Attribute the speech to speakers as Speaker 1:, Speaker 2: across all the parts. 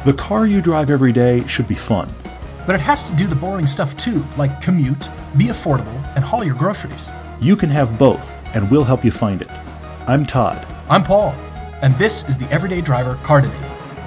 Speaker 1: The car you drive every day should be fun.
Speaker 2: But it has to do the boring stuff too, like commute, be affordable, and haul your groceries.
Speaker 1: You can have both, and we'll help you find it. I'm Todd.
Speaker 2: I'm Paul, and this is the Everyday Driver Car Debate.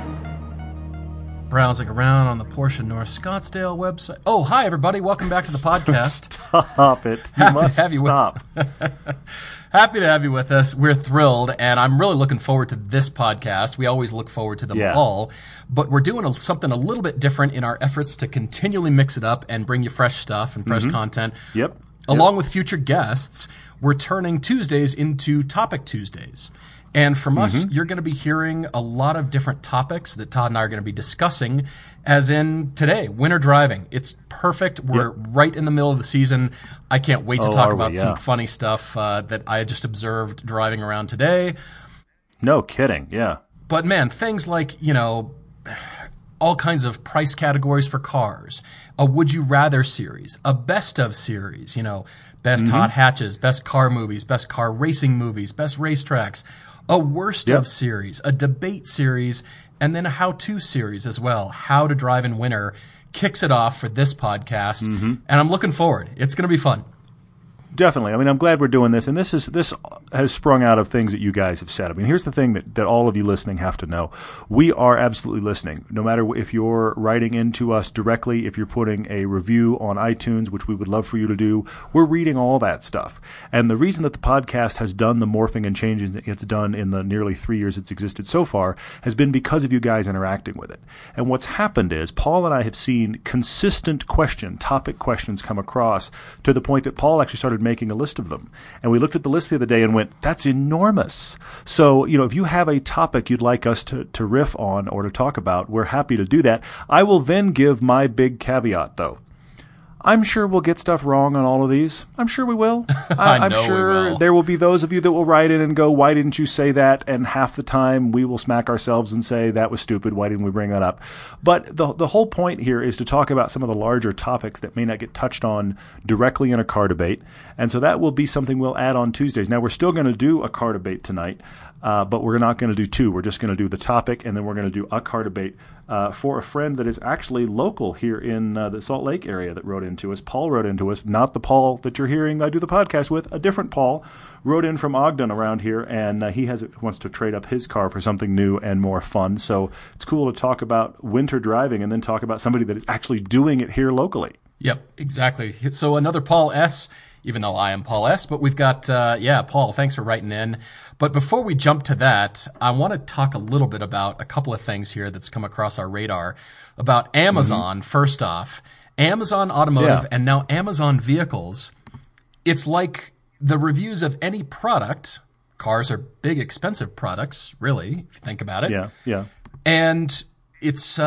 Speaker 2: Browsing around on the Porsche North Scottsdale website. Oh, hi everybody! Welcome back to the podcast.
Speaker 1: Stop it! You must stop.
Speaker 2: Happy to have you with us. We're thrilled, and I'm really looking forward to this podcast. We always look forward to them all, but we're doing something a little bit different in our efforts to continually mix it up and bring you fresh stuff and fresh content.
Speaker 1: Yep.
Speaker 2: Along with future guests, we're turning Tuesdays into Topic Tuesdays. And from us, you're going to be hearing a lot of different topics that Todd and I are going to be discussing, as in today, winter driving. It's perfect. We're right in the middle of the season. I can't wait to talk about some funny stuff that I just observed driving around today.
Speaker 1: No kidding, yeah.
Speaker 2: But man, things like, all kinds of price categories for cars, a Would You Rather series, a Best of series, best hot hatches, best car movies, best car racing movies, best racetracks, a Worst of series, a debate series, and then a how-to series as well. How to Drive in Winter kicks it off for this podcast, and I'm looking forward. It's going to be fun.
Speaker 1: Definitely. I mean, I'm glad we're doing this, and this has sprung out of things that you guys have said. I mean, here's the thing that all of you listening have to know. We are absolutely listening. No matter if you're writing into us directly, if you're putting a review on iTunes, which we would love for you to do, we're reading all that stuff. And the reason that the podcast has done the morphing and changes that it's done in the nearly 3 years it's existed so far has been because of you guys interacting with it. And what's happened is Paul and I have seen consistent topic questions come across to the point that Paul actually started making a list of them. And we looked at the list the other day and went, that's enormous. So, if you have a topic you'd like us to riff on or to talk about, we're happy to do that. I will then give my big caveat, though. I'm sure we'll get stuff wrong on all of these. I'm sure we will. I'm sure there will be those of you that will write in and go, why didn't you say that? And half the time we will smack ourselves and say, that was stupid. Why didn't we bring that up? But the whole point here is to talk about some of the larger topics that may not get touched on directly in a car debate. And so that will be something we'll add on Tuesdays. Now, we're still going to do a car debate tonight. But we're not going to do two. We're just going to do the topic, and then we're going to do a car debate for a friend that is actually local here in the Salt Lake area that wrote into us. Paul wrote into us, not the Paul that you're hearing I do the podcast with, a different Paul, wrote in from Ogden around here, and he wants to trade up his car for something new and more fun. So it's cool to talk about winter driving and then talk about somebody that is actually doing it here locally.
Speaker 2: Yep, exactly. So another Paul S., even though I am Paul S., but we've got, Paul, thanks for writing in. But before we jump to that, I want to talk a little bit about a couple of things here that's come across our radar about Amazon. First off, Amazon Automotive and now Amazon Vehicles. It's like the reviews of any product. Cars are big, expensive products, really, if you think about it.
Speaker 1: Yeah.
Speaker 2: And it's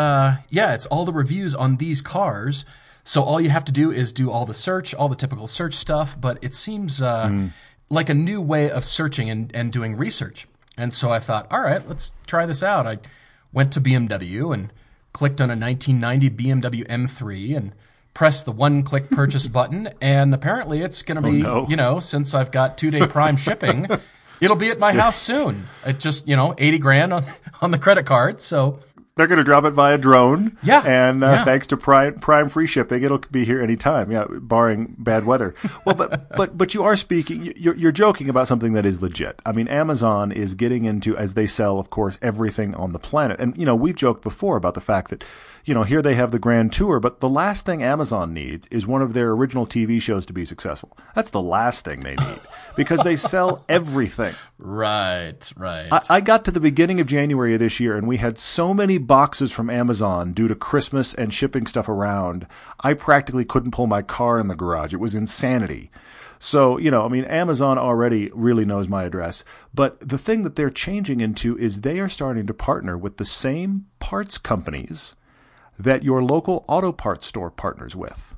Speaker 2: all the reviews on these cars. So all you have to do is do all the search, all the typical search stuff, but it seems like a new way of searching and doing research. And so I thought, all right, let's try this out. I went to BMW and clicked on a 1990 BMW M3 and pressed the one-click purchase button, and apparently it's going to be, since I've got 2-day Prime shipping, it'll be at my house soon. It just, $80,000 on the credit card, so...
Speaker 1: They're going to drop it via drone.
Speaker 2: Yeah.
Speaker 1: And thanks to Prime free shipping, it'll be here anytime, barring bad weather. Well, but you are speaking, you're joking about something that is legit. I mean, Amazon is getting into, as they sell, of course, everything on the planet. And, we've joked before about the fact that, here they have the Grand Tour, but the last thing Amazon needs is one of their original TV shows to be successful. That's the last thing they need because they sell everything.
Speaker 2: Right.
Speaker 1: I got to the beginning of January of this year, and we had so many boxes from Amazon due to Christmas and shipping stuff around, I practically couldn't pull my car in the garage. It was insanity. So, Amazon already really knows my address. But the thing that they're changing into is they are starting to partner with the same parts companies that your local auto parts store partners with.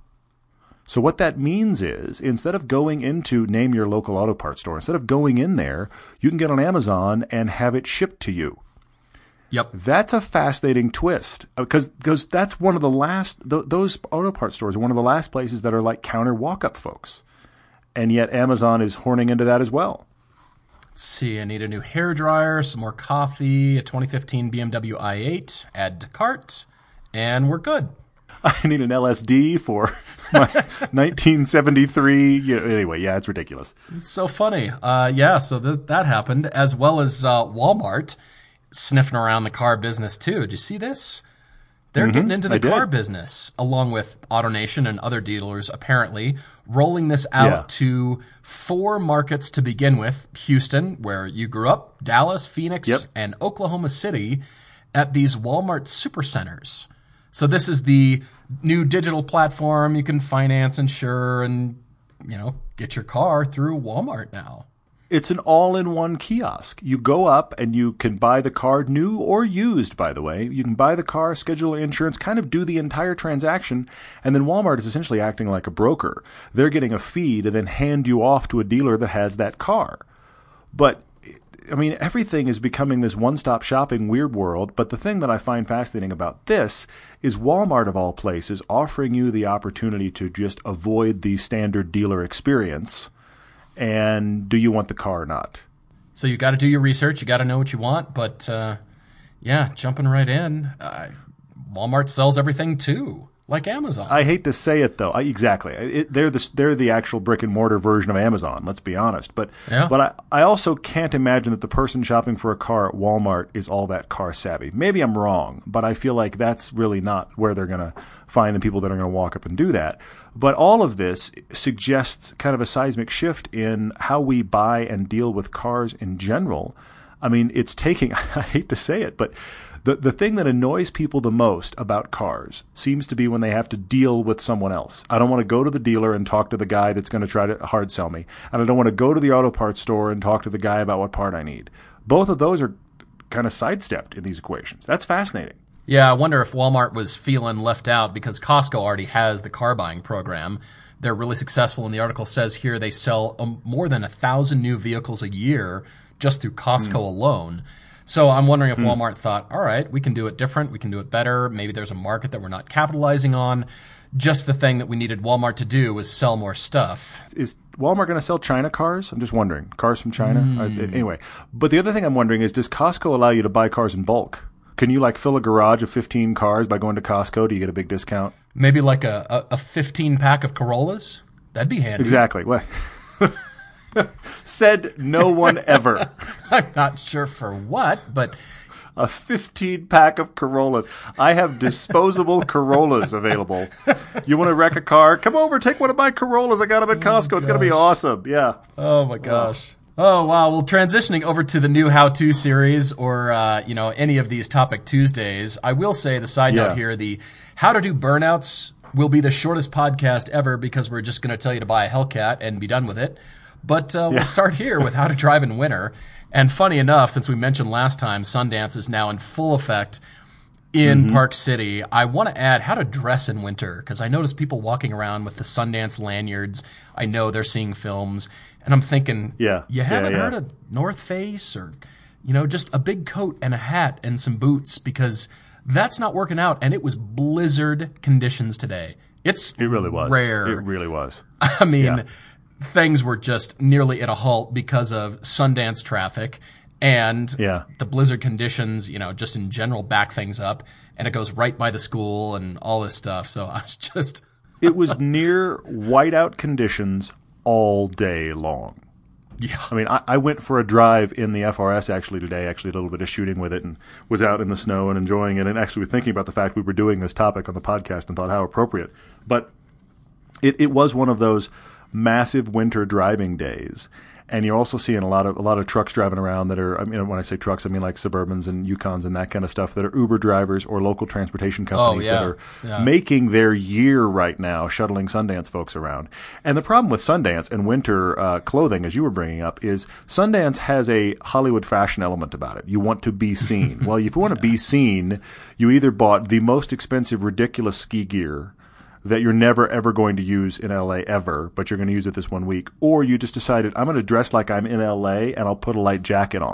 Speaker 1: So what that means is, instead of going into, name your local auto parts store, instead of going in there, you can get on Amazon and have it shipped to you.
Speaker 2: Yep.
Speaker 1: That's a fascinating twist because that's one of the last, those auto parts stores are one of the last places that are like counter walk-up folks. And yet Amazon is horning into that as well.
Speaker 2: Let's see, I need a new hairdryer, some more coffee, a 2015 BMW i8, add to cart, and we're good.
Speaker 1: I need an LSD for my 1973. Anyway, yeah, it's ridiculous.
Speaker 2: It's so funny. So that happened, as well as Walmart sniffing around the car business too. Did you see this? They're getting into the car business, along with AutoNation and other dealers, apparently, rolling this out to 4 markets to begin with. Houston, where you grew up, Dallas, Phoenix, and Oklahoma City, at these Walmart supercenters. So this is the new digital platform. You can finance, insure, and, get your car through Walmart now.
Speaker 1: It's an all-in-one kiosk. You go up and you can buy the car, new or used, by the way. You can buy the car, schedule insurance, kind of do the entire transaction, and then Walmart is essentially acting like a broker. They're getting a fee to then hand you off to a dealer that has that car. But, I mean, everything is becoming this one-stop shopping weird world, but the thing that I find fascinating about this is Walmart, of all places, offering you the opportunity to just avoid the standard dealer experience. And do you want the car or not?
Speaker 2: So you got to do your research. You got to know what you want. But, jumping right in, Walmart sells everything too, like Amazon.
Speaker 1: I hate to say it, though. Exactly. They're the actual brick-and-mortar version of Amazon, let's be honest. But I also can't imagine that the person shopping for a car at Walmart is all that car savvy. Maybe I'm wrong, but I feel like that's really not where they're going to find the people that are going to walk up and do that. But all of this suggests kind of a seismic shift in how we buy and deal with cars in general. I mean, it's taking, I hate to say it, but the thing that annoys people the most about cars seems to be when they have to deal with someone else. I don't want to go to the dealer and talk to the guy that's going to try to hard sell me. And I don't want to go to the auto parts store and talk to the guy about what part I need. Both of those are kind of sidestepped in these equations. That's fascinating.
Speaker 2: Yeah, I wonder if Walmart was feeling left out because Costco already has the car buying program. They're really successful, and the article says here they sell more than 1,000 new vehicles a year just through Costco alone. So I'm wondering if Walmart thought, all right, we can do it different, we can do it better. Maybe there's a market that we're not capitalizing on. Just the thing that we needed Walmart to do was sell more stuff.
Speaker 1: Is Walmart going to sell China cars? I'm just wondering. Cars from China? Anyway. But the other thing I'm wondering is, does Costco allow you to buy cars in bulk? Can you fill a garage of 15 cars by going to Costco? Do you get a big discount?
Speaker 2: Maybe like a 15-pack of Corollas? That'd be handy.
Speaker 1: Exactly. Well, said no one ever.
Speaker 2: I'm not sure for what, but
Speaker 1: a 15-pack of Corollas. I have disposable Corollas available. You want to wreck a car? Come over, take one of my Corollas. I got them at Costco. It's going to be awesome. Yeah.
Speaker 2: Oh, my gosh. Oh, wow. Well, transitioning over to the new how-to series or, any of these Topic Tuesdays, I will say the side note here, the How to Do Burnouts will be the shortest podcast ever because we're just going to tell you to buy a Hellcat and be done with it. But we'll start here with how to drive in winter. And funny enough, since we mentioned last time, Sundance is now in full effect in Park City. I want to add how to dress in winter because I notice people walking around with the Sundance lanyards. I know they're seeing films. And I'm thinking, you haven't heard of North Face or, just a big coat and a hat and some boots because that's not working out. And it was blizzard conditions today. It
Speaker 1: really was
Speaker 2: rare.
Speaker 1: It really was.
Speaker 2: I mean, things were just nearly at a halt because of Sundance traffic and the blizzard conditions, just in general back things up. And it goes right by the school and all this stuff. So I was just...
Speaker 1: It was near whiteout conditions all day long.
Speaker 2: Yeah.
Speaker 1: I mean, I went for a drive in the FRS actually today, a little bit of shooting with it, and was out in the snow and enjoying it, and actually was thinking about the fact we were doing this topic on the podcast and thought how appropriate. But it was one of those massive winter driving days. And you're also seeing a lot of trucks driving around that are, when I say trucks, I mean like Suburbans and Yukons and that kind of stuff that are Uber drivers or local transportation companies that are making their year right now shuttling Sundance folks around. And the problem with Sundance and winter clothing, as you were bringing up, is Sundance has a Hollywood fashion element about it. You want to be seen. Well, if you want to be seen, you either bought the most expensive, ridiculous ski gear that you're never, ever going to use in LA ever, but you're going to use it this 1 week. Or you just decided, I'm going to dress like I'm in LA and I'll put a light jacket on.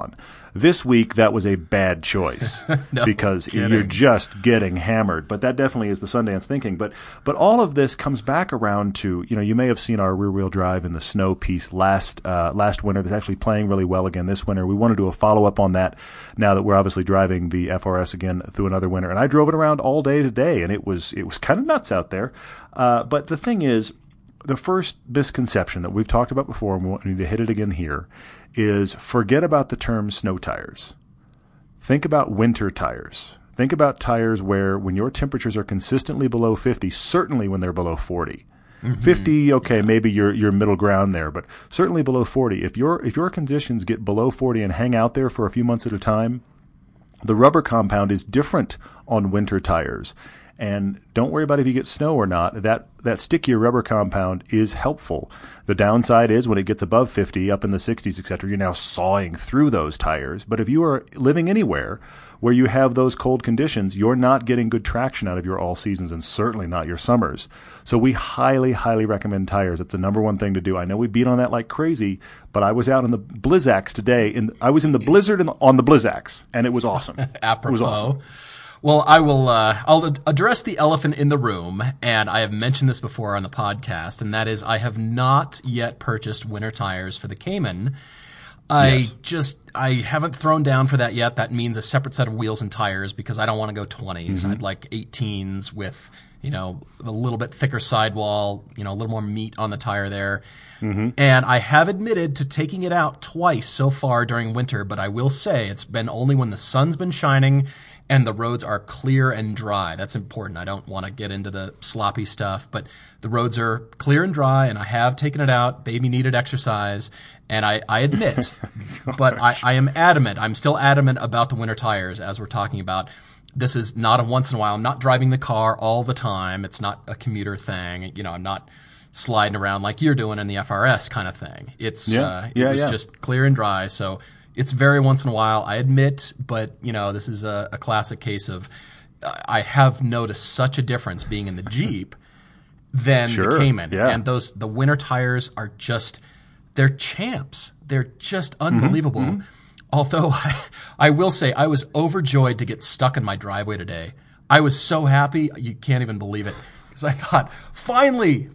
Speaker 1: This week, that was a bad choice
Speaker 2: No
Speaker 1: because
Speaker 2: kidding.
Speaker 1: you're just getting hammered. But that definitely is the Sundance thinking. But all of this comes back around to, you may have seen our rear-wheel drive in the snow piece last winter. That's actually playing really well again this winter. We want to do a follow-up on that now that we're obviously driving the FRS again through another winter. And I drove it around all day today, and it was kind of nuts out there. But the thing is, the first misconception that we've talked about before, and we need to hit it again here, is forget about the term snow tires. Think about winter tires. Think about tires where when your temperatures are consistently below 50, certainly when they're below 40. 50, okay, maybe you're middle ground there, but certainly below 40. If your conditions get below 40 and hang out there for a few months at a time, the rubber compound is different on winter tires. And don't worry about if you get snow or not. That stickier rubber compound is helpful. The downside is when it gets above 50, up in the 60s, etc., you're now sawing through those tires. But if you are living anywhere where you have those cold conditions, you're not getting good traction out of your all seasons and certainly not your summers. So we highly, highly recommend tires. It's the number one thing to do. I know we beat on that like crazy, but I was out in the Blizzax today. I was in the blizzard on the Blizzax, and it was awesome.
Speaker 2: Apropos.
Speaker 1: It was awesome.
Speaker 2: Well, I'll address the elephant in the room, and I have mentioned this before on the podcast, and that is I have not yet purchased winter tires for the Cayman. I haven't thrown down for that yet. That means a separate set of wheels and tires because I don't want to go 20s. I'd like 18s with, a little bit thicker sidewall, a little more meat on the tire there. And I have admitted to taking it out twice so far during winter, but I will say it's been only when the sun's been shining and the roads are clear and dry. That's important. I don't want to get into the sloppy stuff, but the roads are clear and dry, and I have taken it out. Baby needed exercise, and I admit, but I am adamant. I'm still adamant about the winter tires, as we're talking about. This is not a once in a while. I'm not driving the car all the time. It's not a commuter thing. I'm not sliding around like you're doing in the FRS kind of thing. It was just clear and dry, so it's very once in a while, I admit, but, this is a classic case of I have noticed such a difference being in the Jeep than the Cayman.
Speaker 1: Yeah.
Speaker 2: And the winter tires are they're champs. They're just unbelievable. Although I will say I was overjoyed to get stuck in my driveway today. I was so happy, you can't even believe it. Because I thought, finally.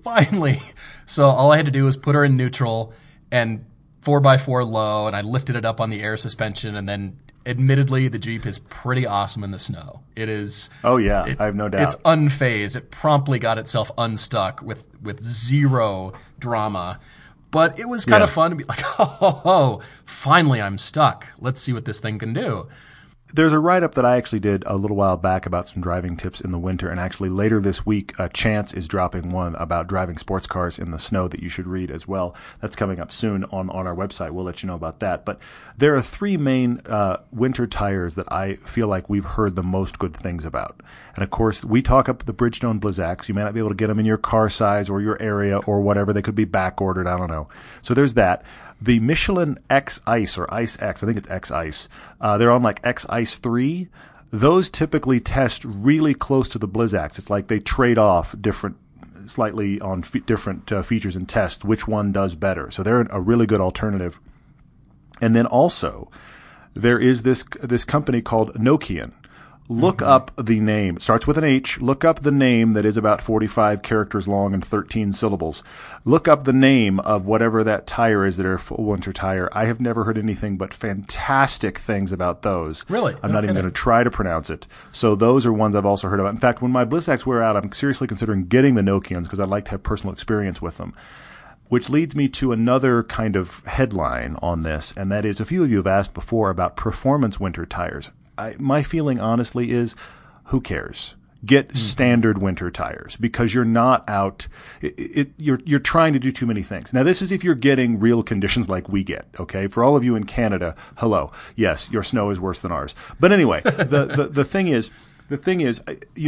Speaker 2: So all I had to do was put her in neutral and 4x4 low, and I lifted it up on the air suspension, and then admittedly the Jeep is pretty awesome in the snow. It is. Oh yeah, I have no doubt. It's unfazed. It promptly got itself unstuck with zero drama. But it was kind of fun to be like, oh, finally I'm stuck. Let's see what this thing can do. There's a write-up that I actually did a little while back about some driving tips in the winter, and actually later this week, Chance is dropping one about driving sports cars in the snow that you should read as well. That's coming up soon on our website. We'll let you know about that. But there are three main winter tires that I feel like we've heard the most good things about. And, of course, we talk up the Bridgestone Blizzax. You may not be able to get them in your car size or your area or whatever. They could be back-ordered. I don't know. So there's that. The Michelin X Ice or Ice X, I think it's X Ice, they're on like X Ice 3. Those typically test really close to the Blizzax. It's like they trade off slightly on different features and tests, which one does better. So they're a really good alternative. And then also, there is this company called Nokian. Look up the name. It starts with an H. Look up the name that is about 45 characters long and 13 syllables. Look up the name of whatever that tire is that are full winter tire. I have never heard anything but fantastic things about those. Really? I'm not even going to try to pronounce it. So those are ones I've also heard about. In fact, when my Blizzax wear out, I'm seriously considering getting the Nokians because I'd like to have personal experience with them. Which leads me to another kind of headline on this, and that is a few of you have asked before about performance winter tires. My feeling, honestly, is who cares? Get standard winter tires because you're not out. You're trying to do too many things. Now, this is if you're getting real conditions like we get. Okay, for all of you in Canada, hello. Yes, your snow is worse than ours. But anyway, the thing is. The thing is,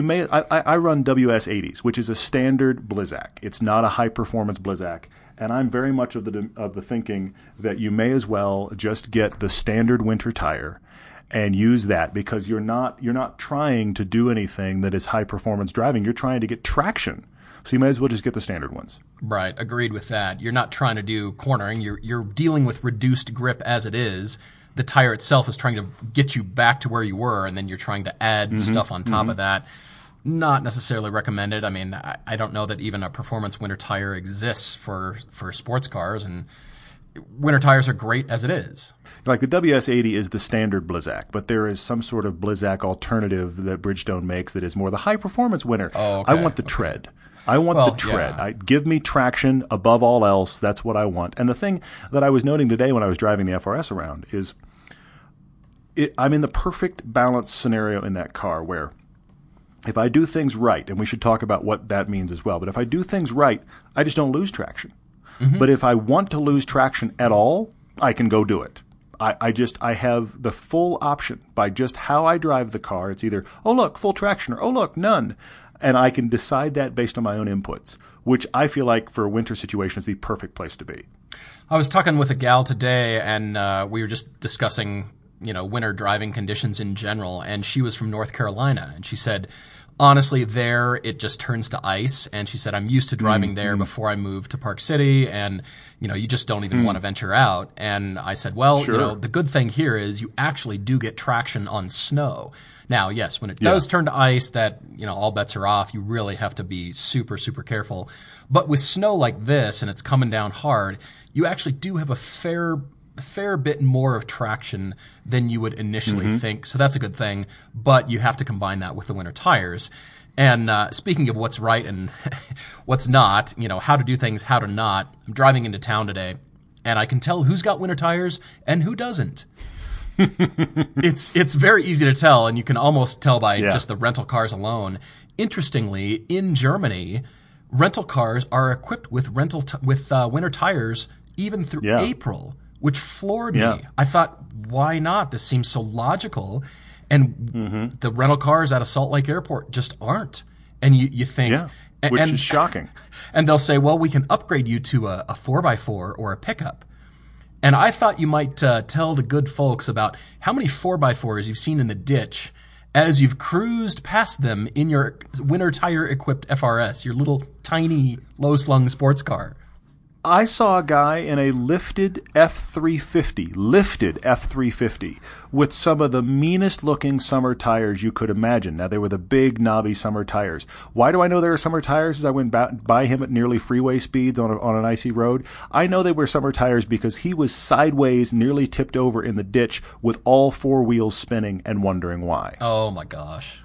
Speaker 2: I run WS80s, which is a standard Blizzak. It's not a high-performance Blizzak, and I'm very much of the thinking that you may as well just get the standard winter tire and use that because you're not trying to do anything that is high-performance driving. You're trying to get traction, so you may as well just get the standard ones. Right, agreed with that. You're not trying to do cornering. You're dealing with reduced grip as it is. the tire itself is trying to get you back to where you were, and then you're trying to add stuff on top of that. Not necessarily recommended. I mean, I don't know that even a performance winter tire exists for sports cars, and winter tires are great as it is.
Speaker 1: Like the WS80 is the standard Blizzak, but there is some sort of Blizzak alternative that Bridgestone makes that is more the high-performance winter.
Speaker 2: Oh, okay.
Speaker 1: I want the tread. I want the tread.
Speaker 2: Yeah.
Speaker 1: Give me traction above all else. That's what I want. And the thing that I was noting today when I was driving the FRS around is I'm in the perfect balance scenario in that car where if I do things right, and we should talk about what that means as well, but if I do things right, I just don't lose traction. But if I want to lose traction at all, I can go do it. I have the full option by just how I drive the car. It's either, oh, look, full traction, or oh, look, none. And I can decide that based on my own inputs, which I feel like for a winter situation is the perfect place to be.
Speaker 2: I was talking with a gal today, and we were just discussing, winter driving conditions in general, and she was from North Carolina, and she said, honestly, there it just turns to ice, and she said, I'm used to driving there before I moved to Park City, and you just don't even want to venture out. And I said, well,
Speaker 1: Sure.
Speaker 2: the good thing here is you actually do get traction on snow. Now, yes, when it does turn to ice, that, all bets are off. You really have to be super, super careful. But with snow like this, and it's coming down hard, you actually do have a fair bit more of traction than you would initially think. So that's a good thing. But you have to combine that with the winter tires. And speaking of what's right and what's not, how to do things, how to not, I'm driving into town today, and I can tell who's got winter tires and who doesn't. It's very easy to tell, and you can almost tell by just the rental cars alone. Interestingly, in Germany, rental cars are equipped with winter tires even through April, which floored me. I thought, why not? This seems so logical. And the rental cars at a Salt Lake Airport just aren't. And you think...
Speaker 1: which is shocking.
Speaker 2: And they'll say, well, we can upgrade you to a 4x4 or a pickup. And I thought you might tell the good folks about how many 4x4s you've seen in the ditch as you've cruised past them in your winter tire-equipped FRS, your little tiny low-slung sports car.
Speaker 1: I saw a guy in a lifted F350, with some of the meanest looking summer tires you could imagine. Now, they were the big, knobby summer tires. Why do I know they were summer tires? As I went by him at nearly freeway speeds on an icy road. I know they were summer tires because he was sideways, nearly tipped over in the ditch with all four wheels spinning and wondering why.
Speaker 2: Oh, my gosh.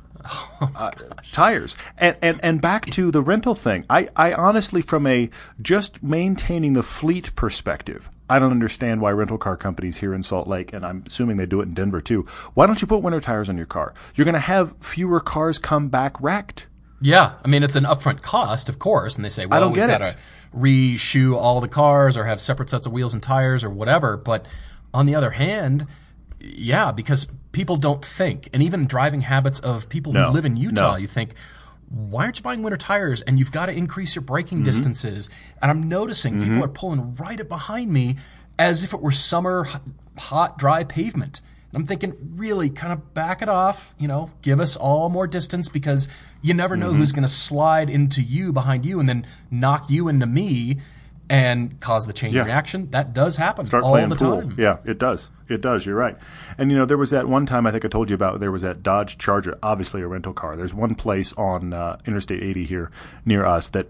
Speaker 1: Tires. And back to the rental thing. I honestly, from a just maintaining the fleet perspective, I don't understand why rental car companies here in Salt Lake, and I'm assuming they do it in Denver too, why don't you put winter tires on your car? You're going to have fewer cars come back wrecked.
Speaker 2: Yeah. I mean, it's an upfront cost, of course, and they say, well, we've got to re-shoe all the cars or have separate sets of wheels and tires or whatever. But on the other hand, yeah, because people don't think, and even driving habits of people who live in Utah, you think, why aren't you buying winter tires? And you've got to increase your braking distances. And I'm noticing people are pulling right up behind me as if it were summer, hot, dry pavement. And I'm thinking, really, kind of back it off, give us all more distance, because you never know who's going to slide into you behind you and then knock you into me and cause the chain reaction. That does happen all the time.
Speaker 1: Yeah, it does. It does. You're right. And, there was that one time I think I told you about, there was that Dodge Charger, obviously a rental car. There's one place on Interstate 80 here near us that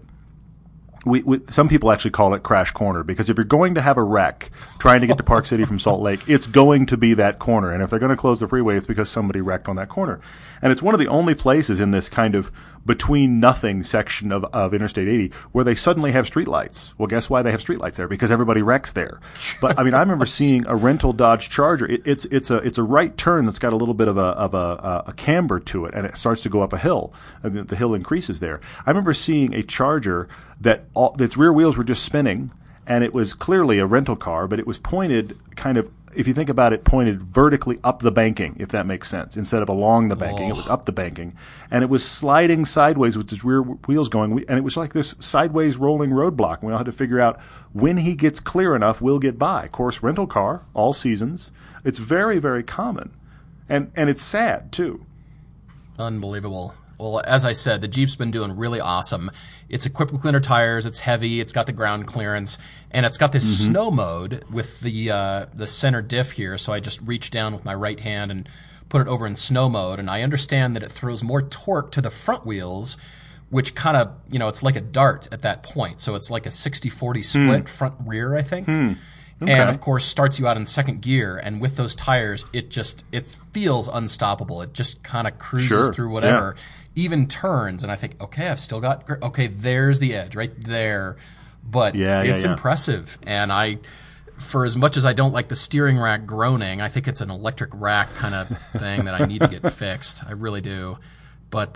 Speaker 1: some people actually call it Crash Corner, because if you're going to have a wreck trying to get to Park City from Salt Lake, it's going to be that corner. And if they're going to close the freeway, it's because somebody wrecked on that corner. And it's one of the only places in this kind of between nothing section of Interstate 80 where they suddenly have streetlights. Well, guess why they have streetlights there? Because everybody wrecks there. But I mean, I remember seeing a rental Dodge Charger. It's a right turn that's got a little bit of a camber to it, and it starts to go up a hill. I mean, the hill increases there. I remember seeing a Charger that its rear wheels were just spinning, and it was clearly a rental car, but it was pointed kind of, if you think about it, pointed vertically up the banking, if that makes sense. Instead of along the banking, it was up the banking. And it was sliding sideways with its rear wheels going. And it was like this sideways rolling roadblock. We all had to figure out when he gets clear enough, we'll get by. Of course, rental car, all seasons. It's very, very common. And it's sad, too.
Speaker 2: Unbelievable. Well, as I said, the Jeep's been doing really awesome. It's equipped with cleaner tires. It's heavy. It's got the ground clearance, and it's got this snow mode with the center diff here. So I just reach down with my right hand and put it over in snow mode. And I understand that it throws more torque to the front wheels, which kind of, it's like a dart at that point. So it's like a 60-40 split front rear, I think. Okay. And of course starts you out in second gear. And with those tires, it feels unstoppable. It just kind of cruises through whatever. Yeah. Even turns, and I think, okay, I've still got, okay, there's the edge right there. But it's impressive. And for as much as I don't like the steering rack groaning, I think it's an electric rack kind of thing that I need to get fixed. I really do. But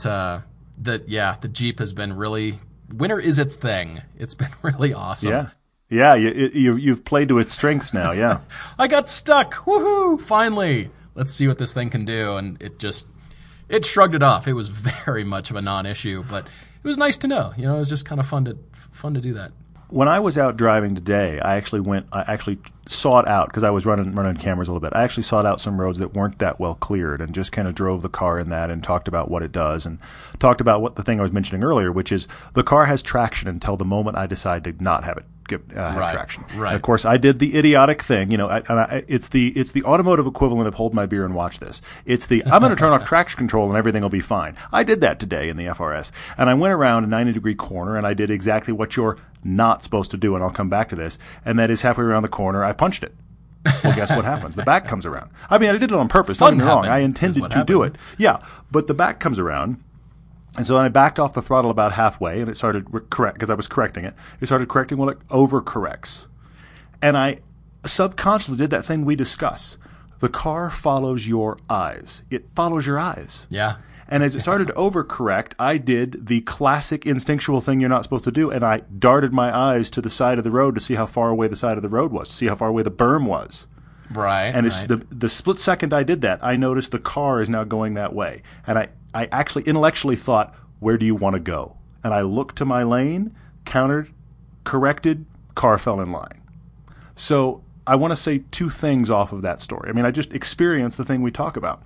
Speaker 2: the Jeep has been really, winter is its thing. It's been really awesome.
Speaker 1: Yeah. Yeah, you've played to its strengths now, yeah.
Speaker 2: I got stuck. Woohoo! Finally. Let's see what this thing can do. And it shrugged it off. It was very much of a non-issue, but it was nice to know. It was just kind of fun to do that.
Speaker 1: When I was out driving today, I actually sought out, because I was running cameras a little bit, I actually sought out some roads that weren't that well cleared and just kind of drove the car in that and talked about what it does and talked about what the thing I was mentioning earlier, which is the car has traction until the moment I decide to not have it have traction.
Speaker 2: Right.
Speaker 1: And of course, I did the idiotic thing. It's the automotive equivalent of hold my beer and watch this. It's the I'm going to turn off traction control and everything will be fine. I did that today in the FRS, and I went around a 90-degree corner and I did exactly what you're not supposed to do, and I'll come back to this. And that is halfway around the corner, I punched it. Well, guess what happens? The back comes around. I mean, I did it on purpose. Don't get me wrong. I intended to do it. Yeah, but the back comes around. And so then I backed off the throttle about halfway, and it started because I was correcting it. It started correcting while it overcorrects. And I subconsciously did that thing we discuss. The car follows your eyes. It follows your eyes.
Speaker 2: Yeah.
Speaker 1: And as it started to overcorrect, I did the classic instinctual thing you're not supposed to do, and I darted my eyes to the side of the road to see how far away the side of the road was, to see how far away the berm was.
Speaker 2: Right.
Speaker 1: And it's the split second I did that, I noticed the car is now going that way. And I actually intellectually thought, where do you want to go? And I looked to my lane, countered, corrected, car fell in line. So I want to say two things off of that story. I mean, I just experienced the thing we talk about.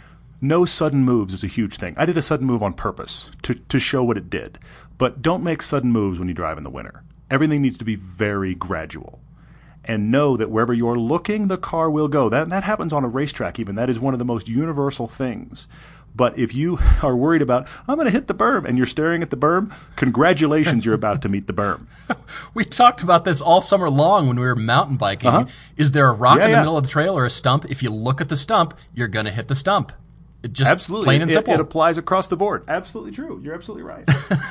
Speaker 1: No sudden moves is a huge thing. I did a sudden move on purpose to show what it did. But don't make sudden moves when you drive in the winter. Everything needs to be very gradual. And know that wherever you're looking, the car will go. That happens on a racetrack even. That is one of the most universal things. But if you are worried about, I'm going to hit the berm, and you're staring at the berm, congratulations, you're about to meet the berm.
Speaker 2: We talked about this all summer long when we were mountain biking. Uh-huh. Is there a rock in the middle of the trail or a stump? If you look at the stump, you're going to hit the stump. It just
Speaker 1: absolutely.
Speaker 2: Plain and simple.
Speaker 1: It applies across the board. Absolutely true. You're absolutely right.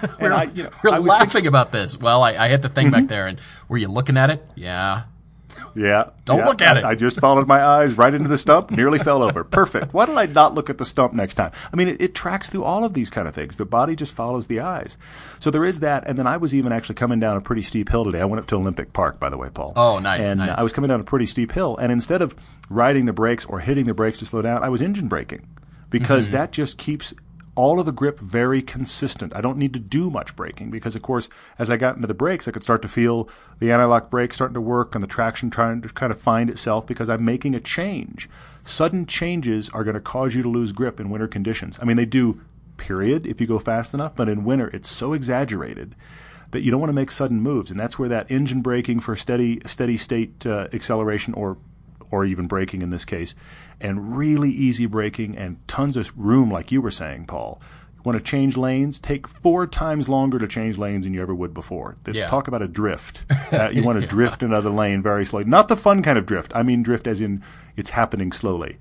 Speaker 2: We're laughing about this. Well, I hit the thing back there, and were you looking at it? Yeah.
Speaker 1: Yeah.
Speaker 2: Don't look at it.
Speaker 1: I just followed my eyes right into the stump, nearly fell over. Perfect. Why did I not look at the stump next time? I mean, it tracks through all of these kind of things. The body just follows the eyes. So there is that. And then I was even actually coming down a pretty steep hill today. I went up to Olympic Park, by the way, Paul.
Speaker 2: Oh, nice.
Speaker 1: And
Speaker 2: nice.
Speaker 1: I was coming down a pretty steep hill. And instead of riding the brakes or hitting the brakes to slow down, I was engine braking because that just keeps all of the grip very consistent. I don't need to do much braking because, of course, as I got into the brakes, I could start to feel the anti-lock brake starting to work and the traction trying to kind of find itself because I'm making a change. Sudden changes are going to cause you to lose grip in winter conditions. I mean, they do, period, if you go fast enough, but in winter it's so exaggerated that you don't want to make sudden moves, and that's where that engine braking for steady state acceleration or even braking in this case, and really easy braking and tons of room, like you were saying, Paul. You want to change lanes? Take 4 times longer to change lanes than you ever would before. Talk about a drift. You want to drift another lane very slowly. Not the fun kind of drift. I mean drift as in it's happening slowly.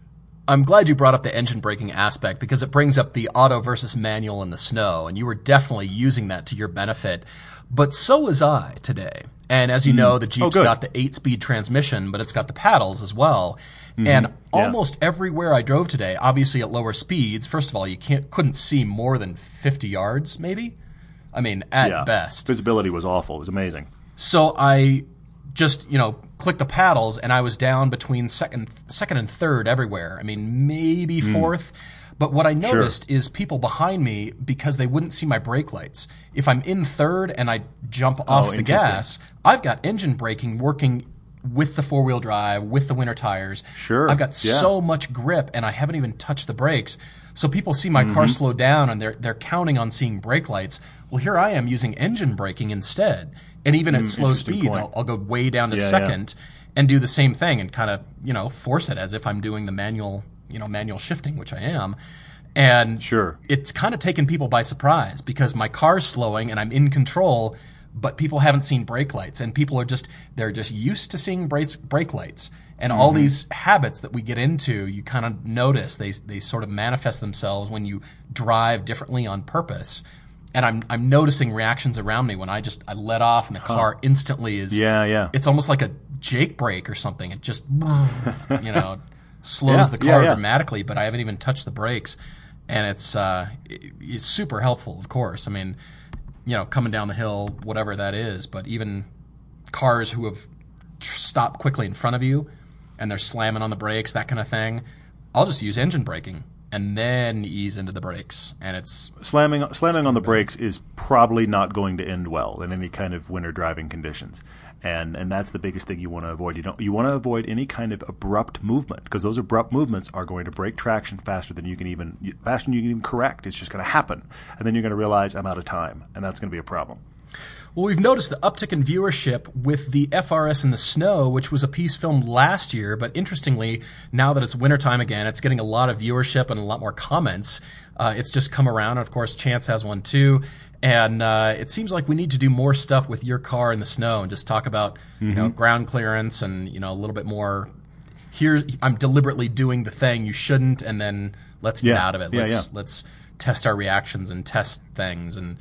Speaker 2: I'm glad you brought up the engine braking aspect because it brings up the auto versus manual in the snow, and you were definitely using that to your benefit. But so was I today. And as you know, the Jeep's got the 8-speed transmission, but it's got the paddles as well. And almost everywhere I drove today, obviously at lower speeds, first of all, you couldn't see more than 50 yards, maybe. I mean, at best.
Speaker 1: Visibility was awful. It was amazing.
Speaker 2: So I just, clicked the paddles, and I was down between second and third everywhere. I mean, maybe fourth. But what I noticed is people behind me, because they wouldn't see my brake lights. If I'm in third and I jump off the gas, I've got engine braking working with the 4-wheel drive, with the winter tires.
Speaker 1: Sure.
Speaker 2: I've got so much grip, and I haven't even touched the brakes. So people see my car slow down, and they're counting on seeing brake lights. Well, here I am using engine braking instead. And even at slow speeds, I'll go way down to second and do the same thing and kind of, force it as if I'm doing the manual shifting, which I am. And it's kind of taken people by surprise because my car's slowing and I'm in control, but people haven't seen brake lights, and people they're just used to seeing brake lights. And all these habits that we get into, you kind of notice they sort of manifest themselves when you drive differently on purpose. And I'm noticing reactions around me when I let off and the car instantly is it's almost like a Jake brake or something. It just slows the car dramatically, but I haven't even touched the brakes. And it's super helpful, of course. I mean, coming down the hill, whatever that is, but even cars who have stopped quickly in front of you and they're slamming on the brakes, that kind of thing, I'll just use engine braking and then ease into the brakes. And it's
Speaker 1: slamming on the brakes is probably not going to end well in any kind of winter driving conditions. And that's the biggest thing you want to avoid. You want to avoid any kind of abrupt movement, because those abrupt movements are going to break traction faster than you can even correct. It's just going to happen, and then you're going to realize I'm out of time, and that's going to be a problem.
Speaker 2: Well, we've noticed the uptick in viewership with the FRS in the snow, which was a piece filmed last year. But interestingly, now that it's wintertime again, it's getting a lot of viewership and a lot more comments. It's just come around. And of course, Chance has one too. And it seems like we need to do more stuff with your car in the snow and just talk about ground clearance and a little bit more. Here, I'm deliberately doing the thing you shouldn't, and then let's get out of it. Let's test our reactions and test things and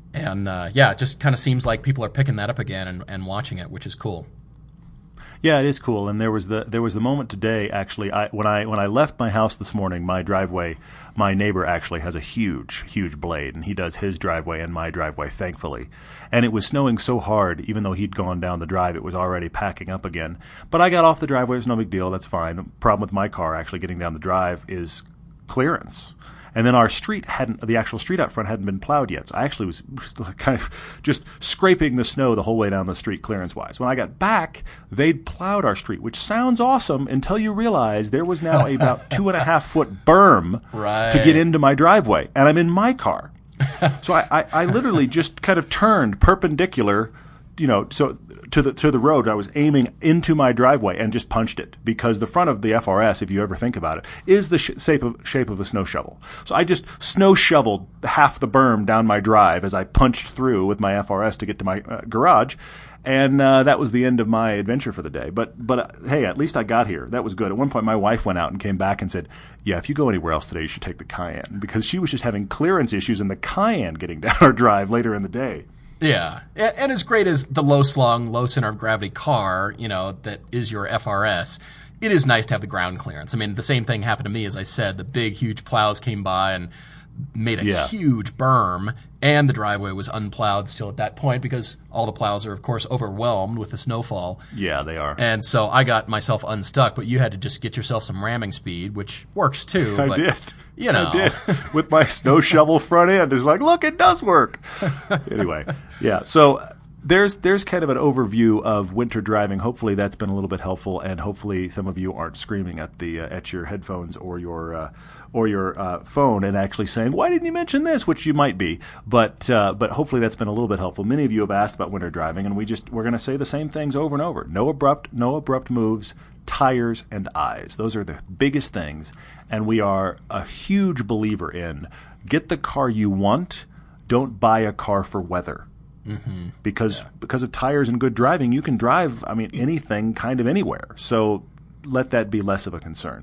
Speaker 2: it just kind of seems like people are picking that up again and watching it, which is cool.
Speaker 1: Yeah, it is cool. And there was the moment today, actually, when I left my house this morning, my driveway, my neighbor actually has a huge blade, and he does his driveway and my driveway, thankfully. And it was snowing so hard, even though he'd gone down the drive, it was already packing up again. But I got off the driveway, it was no big deal, that's fine. The problem with my car actually getting down the drive is clearance. And then our the actual street out front hadn't been plowed yet. So I actually was kind of just scraping the snow the whole way down the street clearance-wise. When I got back, they'd plowed our street, which sounds awesome until you realize there was now about 2.5-foot berm to get into my driveway. And I'm in my car. So I literally just kind of turned perpendicular, to the road. I was aiming into my driveway and just punched it, because the front of the FRS, if you ever think about it, is the shape of a snow shovel. So I just snow shoveled half the berm down my drive as I punched through with my FRS to get to my garage, and that was the end of my adventure for the day. But hey, at least I got here. That was good. At one point, my wife went out and came back and said, "Yeah, if you go anywhere else today, you should take the Cayenne," because she was just having clearance issues in the Cayenne getting down our drive later in the day.
Speaker 2: Yeah, and as great as the low center of gravity car, that is your FRS, it is nice to have the ground clearance. I mean, the same thing happened to me, as I said. The big, huge plows came by and made a huge berm, and the driveway was unplowed still at that point because all the plows are, of course, overwhelmed with the snowfall.
Speaker 1: Yeah, they are.
Speaker 2: And so I got myself unstuck, but you had to just get yourself some ramming speed, which works too.
Speaker 1: I did.
Speaker 2: I
Speaker 1: did. With my snow shovel front end. It's like, look, it does work. Anyway, yeah. So there's kind of an overview of winter driving. Hopefully that's been a little bit helpful, and hopefully some of you aren't screaming at your headphones or your phone and actually saying, "Why didn't you mention this?" Which you might be, but hopefully that's been a little bit helpful. Many of you have asked about winter driving, and we're going to say the same things over and over. No abrupt moves. Tires and eyes. Those are the biggest things, and we are a huge believer in get the car you want, don't buy a car for weather. Mm-hmm. Because of tires and good driving, you can drive, anything kind of anywhere. So let that be less of a concern.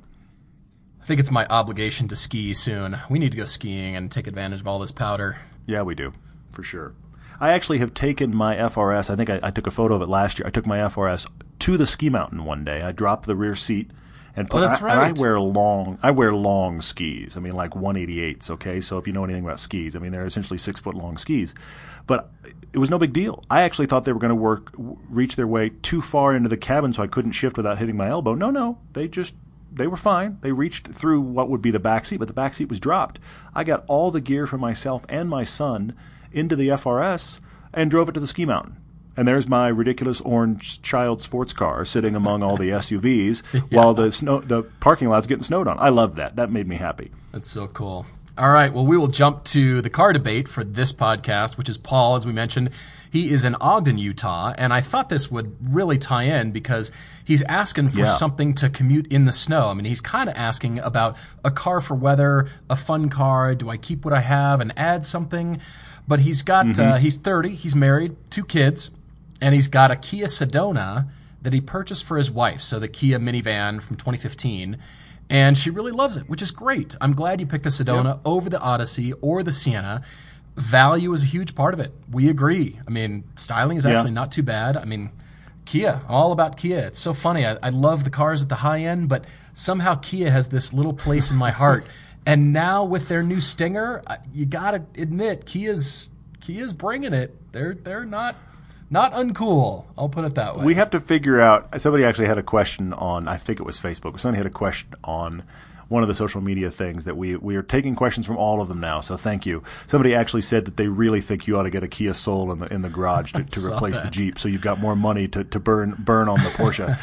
Speaker 2: I think it's my obligation to ski soon. We need to go skiing and take advantage of all this powder.
Speaker 1: Yeah, we do, for sure. I actually have taken my FRS. I think I took a photo of it last year. I took my FRS to the ski mountain one day. I dropped the rear seat and put.
Speaker 2: That's right.
Speaker 1: And I wear long skis. Like 188s. Okay, so if you know anything about skis, they're essentially 6-foot long skis. But it was no big deal. I actually thought they were going to reach their way too far into the cabin, so I couldn't shift without hitting my elbow. No, they were fine. They reached through what would be the back seat, but the back seat was dropped. I got all the gear for myself and my son into the FRS and drove it to the ski mountain. And there's my ridiculous orange child sports car sitting among all the SUVs while the parking lot's getting snowed on. I love that. That made me happy.
Speaker 2: That's so cool. All right, well, we will jump to the car debate for this podcast, which is Paul, as we mentioned. He is in Ogden, Utah, and I thought this would really tie in because he's asking for something to commute in the snow. I mean, he's kind of asking about a car for weather, a fun car, do I keep what I have and add something? But he's got, he's 30, he's married, 2 kids, and he's got a Kia Sedona that he purchased for his wife, so the Kia minivan from 2015. And she really loves it, which is great. I'm glad you picked the Sedona over the Odyssey or the Sienna. Value is a huge part of it. We agree. I mean, styling is actually not too bad. I mean, Kia, all about Kia. It's so funny. I love the cars at the high end, but somehow Kia has this little place in my heart. And now with their new Stinger, you got to admit, Kia's bringing it. They're not uncool. I'll put it that way.
Speaker 1: We have to figure out. Somebody actually had a question on. I think it was Facebook. Somebody had a question on one of the social media things that we are taking questions from all of them now. So thank you. Somebody actually said that they really think you ought to get a Kia Soul in the garage to replace the Jeep, so you've got more money to burn on the Porsche,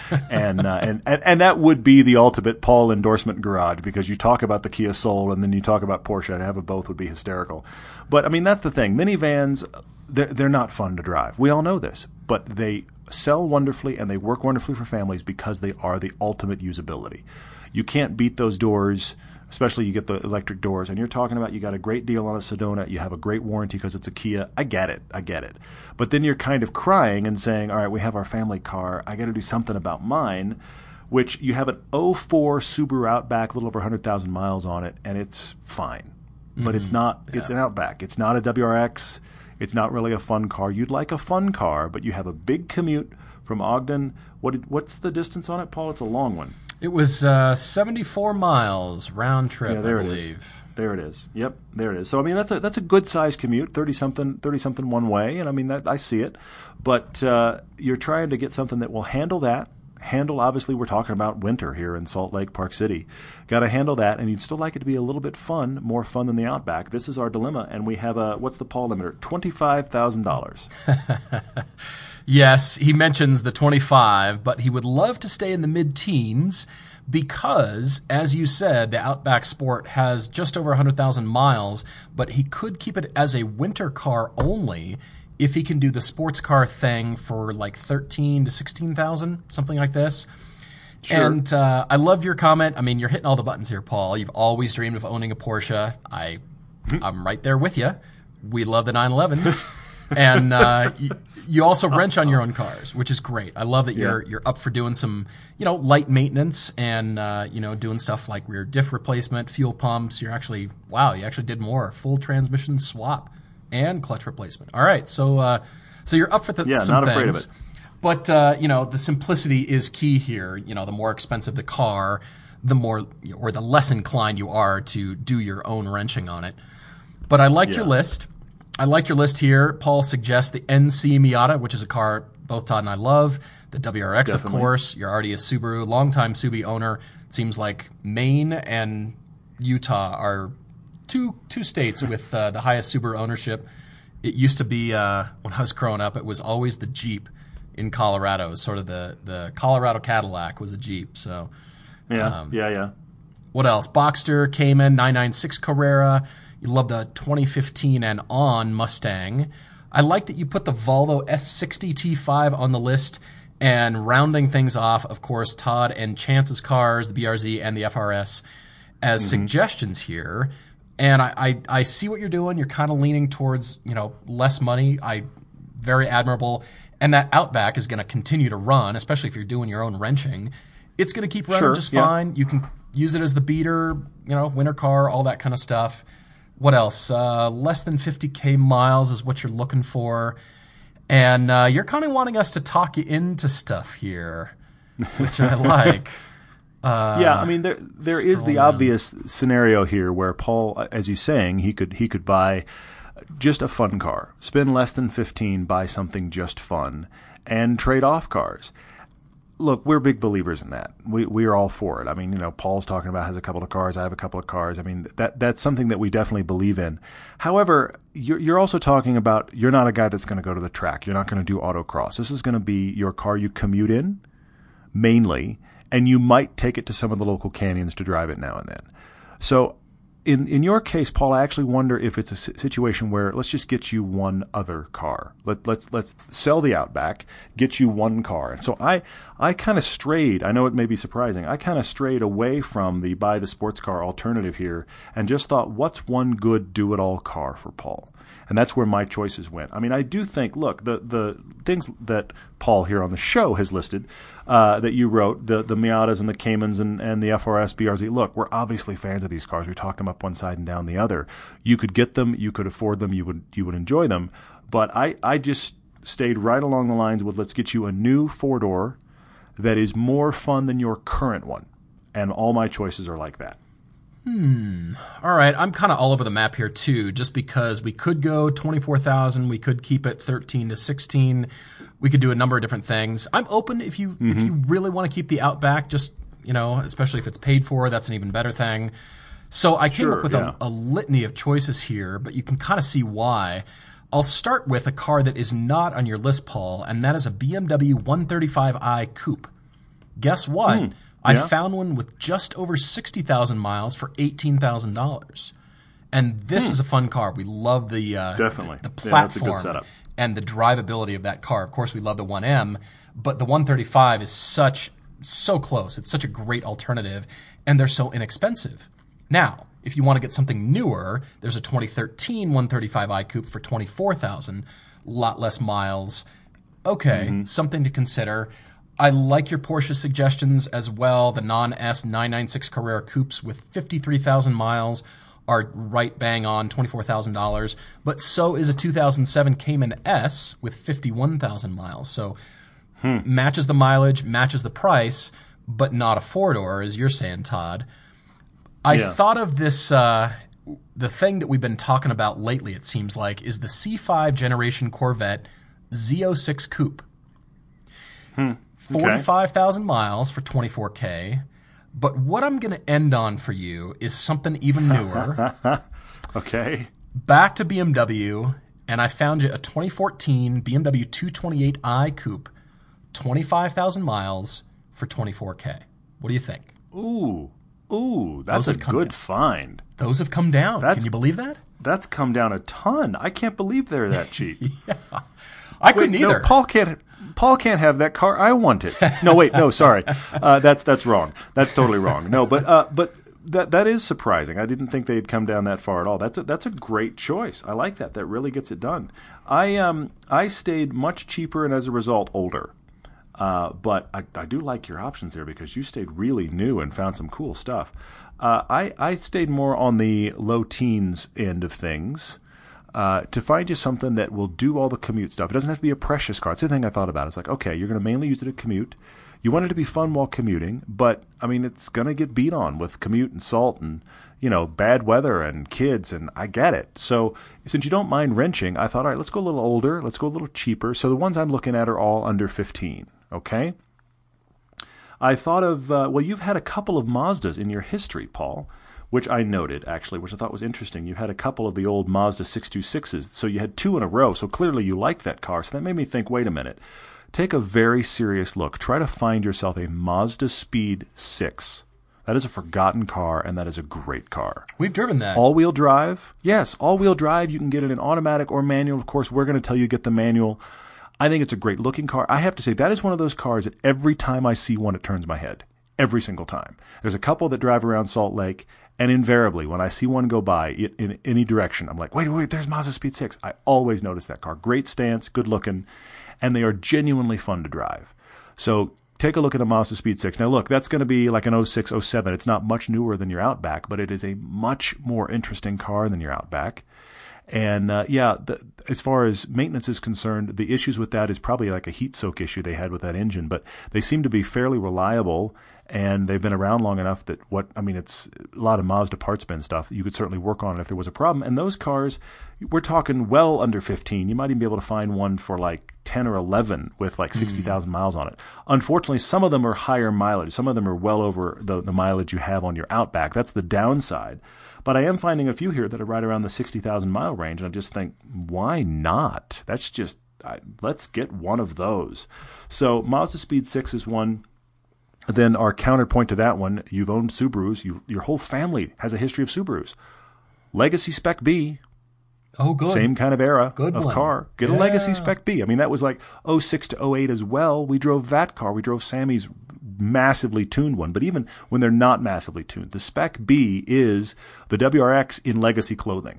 Speaker 1: and that would be the ultimate Paul endorsement garage, because you talk about the Kia Soul and then you talk about Porsche, and having both would be hysterical. But I mean, that's the thing. Minivans, they're not fun to drive. We all know this, but they sell wonderfully and they work wonderfully for families because they are the ultimate usability. You can't beat those doors, especially you get the electric doors. And you're talking about you got a great deal on a Sedona. You have a great warranty because it's a Kia. I get it. But then you're kind of crying and saying, all right, we have our family car. I got to do something about mine, which you have an '04 Subaru Outback, a little over 100,000 miles on it, and it's fine. But it's not. It's an Outback. It's not a WRX. It's not really a fun car. You'd like a fun car, but you have a big commute from Ogden. What's the distance on it, Paul? It's a long one.
Speaker 2: It was 74 miles round trip, I believe.
Speaker 1: There it is. Yep, there it is. So I mean, that's a good size commute, 30-something one way, and I mean that I see it. But you're trying to get something that will handle that. Obviously, we're talking about winter here in Salt Lake, Park City. Got to handle that, and you'd still like it to be a little bit fun, more fun than the Outback. This is our dilemma, and we have what's the Paul limiter? $25,000.
Speaker 2: Yes, he mentions the 25, but he would love to stay in the mid-teens because, as you said, the Outback Sport has just over 100,000 miles, but he could keep it as a winter car only if he can do the sports car thing for like 13 to 16,000, something like this. Sure. And I love your comment. I mean, you're hitting all the buttons here, Paul. You've always dreamed of owning a Porsche. I'm right there with you. We love the 911s. And you also wrench on your own cars, which is great. I love that you're up for doing some, light maintenance and, doing stuff like rear diff replacement, fuel pumps. You actually did more. Full transmission swap and clutch replacement. All right, so you're up for some
Speaker 1: not
Speaker 2: things.
Speaker 1: Afraid of it.
Speaker 2: But, the simplicity is key here. The more expensive the car, the more or the less inclined you are to do your own wrenching on it. But I liked your list. I like your list here. Paul suggests the NC Miata, which is a car both Todd and I love. The WRX, Definitely. Of course. You're already a Subaru, longtime Subi owner. It seems like Maine and Utah are two states with the highest Subaru ownership. It used to be, when I was growing up, it was always the Jeep in Colorado. It was sort of the Colorado Cadillac was a Jeep. So,
Speaker 1: yeah.
Speaker 2: What else? Boxster, Cayman, 996 Carrera. You love the 2015 and on Mustang. I like that you put the Volvo S60 T5 on the list, and rounding things off, of course, Todd and Chance's cars, the BRZ and the FRS, as suggestions here. And I see what you're doing. You're kind of leaning towards, less money. Very admirable. And that Outback is going to continue to run, especially if you're doing your own wrenching. It's going to keep running just fine. You can use it as the beater, winter car, all that kind of stuff. What else? Less than 50K miles is what you're looking for. And you're kind of wanting us to talk you into stuff here, which I like.
Speaker 1: I mean, there is the obvious scenario here where Paul, as you're saying, he could buy just a fun car, spend less than 15, buy something just fun, and trade off cars. look, we're big believers in that. We are all for it. I mean, Paul's talking about has a couple of cars. I have a couple of cars. I mean, that's something that we definitely believe in. However, you're also talking about you're not a guy that's going to go to the track. You're not going to do autocross. This is going to be your car you commute in mainly, and you might take it to some of the local canyons to drive it now and then. So in your case, Paul, I actually wonder if it's a situation where let's just get you one other car. Let's sell the Outback, get you one car. And so I kind of strayed. I know it may be surprising. I kind of strayed away from the buy the sports car alternative here and just thought, what's one good do-it-all car for Paul? And that's where my choices went. I mean, I do think, look, the things that Paul here on the show has listed that you wrote, the Miatas and the Caymans and the FRS, BRZ, look, we're obviously fans of these cars. We talked them up one side and down the other. You could get them. You could afford them. You would enjoy them. But I just stayed right along the lines with let's get you a new four-door that is more fun than your current one. And all my choices are like that.
Speaker 2: All right, I'm kind of all over the map here too, just because we could go 24,000, we could keep it 13 to 16, we could do a number of different things. I'm open if you really want to keep the Outback, just especially if it's paid for, that's an even better thing. So I came up with a litany of choices here, but you can kind of see why. I'll start with a car that is not on your list, Paul, and that is a BMW 135i Coupe. Guess what? I found one with just over 60,000 miles for $18,000. And this is a fun car. We love the
Speaker 1: definitely
Speaker 2: the platform
Speaker 1: that's a good setup.
Speaker 2: And the drivability of that car. Of course, we love the 1M, but the 135 is so close. It's such a great alternative, and they're so inexpensive. Now, if you want to get something newer, there's a 2013 135i Coupe for $24,000, a lot less miles. Okay, something to consider. I like your Porsche suggestions as well. The non-S 996 Carrera Coupes with 53,000 miles are right bang on $24,000. But so is a 2007 Cayman S with 51,000 miles. So matches the mileage, matches the price, but not a four-door, as you're saying, Todd. I thought of this, the thing that we've been talking about lately, it seems like, is the C5 generation Corvette Z06 Coupe. 45,000 miles for $24K. But what I'm going to end on for you is something even newer.
Speaker 1: Okay.
Speaker 2: Back to BMW, and I found you a 2014 BMW 228i Coupe, 25,000 miles for $24K. What do you think?
Speaker 1: Ooh, that's a good find.
Speaker 2: Those have come down. Can you believe that?
Speaker 1: That's come down a ton. I can't believe they're that cheap.
Speaker 2: I couldn't either.
Speaker 1: No, Paul can't have that car. I want it. No, wait, no, sorry. That's wrong. That's totally wrong. No, but that is surprising. I didn't think they'd come down that far at all. That's a great choice. I like that. That really gets it done. I stayed much cheaper and as a result older. But I do like your options there because you stayed really new and found some cool stuff. I stayed more on the low teens end of things. To find you something that will do all the commute stuff. It doesn't have to be a precious car. It's the thing I thought about. It's like, okay, you're going to mainly use it to commute. You want it to be fun while commuting, but, I mean, it's going to get beat on with commute and salt and, bad weather and kids, and I get it. So since you don't mind wrenching, I thought, all right, let's go a little older. Let's go a little cheaper. So the ones I'm looking at are all under 15, okay? I thought of, you've had a couple of Mazdas in your history, Paul, which I noted, actually, which I thought was interesting. You had a couple of the old Mazda 626s, so you had two in a row, so clearly you liked that car. So that made me think, wait a minute. Take a very serious look. Try to find yourself a Mazda Speed 6. That is a forgotten car, and that is a great car.
Speaker 2: We've driven that.
Speaker 1: All-wheel drive? Yes, all-wheel drive. You can get it in automatic or manual. Of course, we're going to tell you get the manual. I think it's a great-looking car. I have to say, that is one of those cars that every time I see one, it turns my head. Every single time. There's a couple that drive around Salt Lake, and invariably, when I see one go by in any direction, I'm like, wait, there's Mazda Speed 6. I always notice that car. Great stance, good looking, and they are genuinely fun to drive. So take a look at a Mazda Speed 6. Now, look, that's going to be like an 06, 07. It's not much newer than your Outback, but it is a much more interesting car than your Outback. And as far as maintenance is concerned, the issues with that is probably like a heat soak issue they had with that engine, but they seem to be fairly reliable. And they've been around long enough that it's a lot of Mazda parts bin stuff that you could certainly work on if there was a problem. And those cars, we're talking well under 15. You might even be able to find one for like 10 or 11 with like 60,000 miles on it. Unfortunately, some of them are higher mileage. Some of them are well over the mileage you have on your Outback. That's the downside. But I am finding a few here that are right around the 60,000 mile range. And I just think, why not? That's just, let's get one of those. So Mazda Speed 6 is one. Then our counterpoint to that one, you've owned Subarus. Your whole family has a history of Subarus. Legacy Spec B.
Speaker 2: Oh, good.
Speaker 1: Same kind of era
Speaker 2: good
Speaker 1: of
Speaker 2: one.
Speaker 1: car. Get a Legacy Spec B. I mean, that was like 06 to 08 as well. We drove that car. We drove Sammy's massively tuned one. But even when they're not massively tuned, the Spec B is the WRX in Legacy clothing.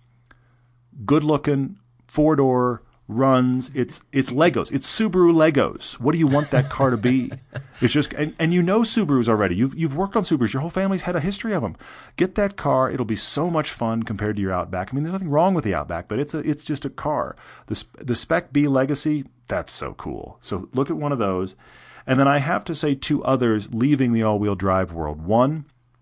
Speaker 1: Good looking, 4-door, runs. It's Legos. It's Subaru Legos. What do you want that car to be? It's just, and you know Subarus already. You've worked on Subarus. Your whole family's had a history of them. Get that car. It'll be so much fun compared to your Outback. I mean, there's nothing wrong with the Outback, but it's just a car. The Spec B Legacy, that's so cool. So look at one of those. And then I have to say two others leaving the all-wheel drive world. One,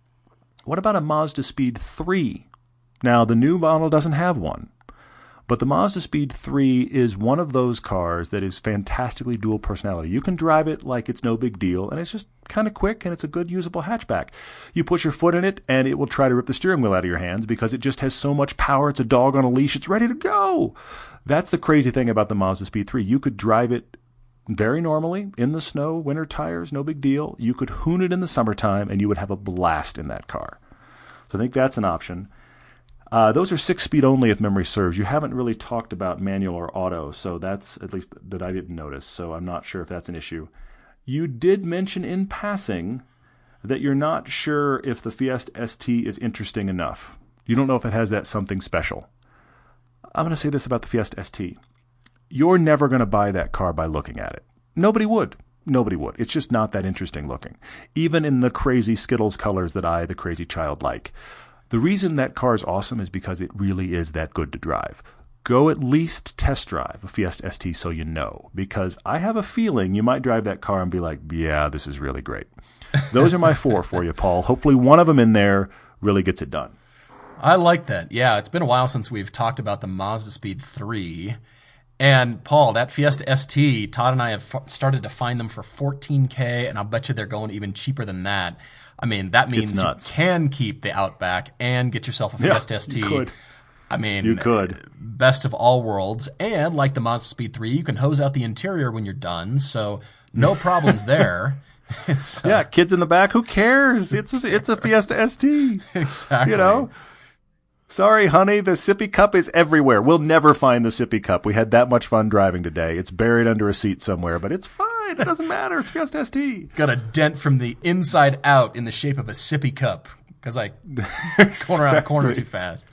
Speaker 1: what about a Mazda Speed 3? Now, the new model doesn't have one. But the Mazda Speed 3 is one of those cars that is fantastically dual personality. You can drive it like it's no big deal, and it's just kind of quick, and it's a good usable hatchback. You put your foot in it, and it will try to rip the steering wheel out of your hands because it just has so much power. It's a dog on a leash. It's ready to go. That's the crazy thing about the Mazda Speed 3. You could drive it very normally in the snow, winter tires, no big deal. You could hoon it in the summertime, and you would have a blast in that car. So I think that's an option. Those are 6-speed only, if memory serves. You haven't really talked about manual or auto, so that's at least that I didn't notice, so I'm not sure if that's an issue. You did mention in passing that you're not sure if the Fiesta ST is interesting enough. You don't know if it has that something special. I'm going to say this about the Fiesta ST. You're never going to buy that car by looking at it. Nobody would. Nobody would. It's just not that interesting looking, even in the crazy Skittles colors that I, the crazy child, like. The reason that car is awesome is because it really is that good to drive. Go at least test drive a Fiesta ST so you know, because I have a feeling you might drive that car and be like, yeah, this is really great. Those are my 4 for you, Paul. Hopefully one of them in there really gets it done.
Speaker 2: I like that. Yeah, it's been a while since we've talked about the Mazda Speed 3. And, Paul, that Fiesta ST, Todd and I have started to find them for $14K, and I'll bet you they're going even cheaper than that. I mean, that means you can keep the Outback and get yourself a Fiesta ST.
Speaker 1: You could.
Speaker 2: I mean,
Speaker 1: you could.
Speaker 2: Best of all worlds. And like the Mazda Speed 3, you can hose out the interior when you're done, so no problems there. It's
Speaker 1: yeah, kids in the back, who cares? It's a Fiesta ST.
Speaker 2: Exactly.
Speaker 1: You know? Sorry, honey, the sippy cup is everywhere. We'll never find the sippy cup. We had that much fun driving today. It's buried under a seat somewhere, but it's fine. It doesn't matter. It's Fiesta ST.
Speaker 2: Got a dent from the inside out in the shape of a sippy cup because I going around the corner too fast.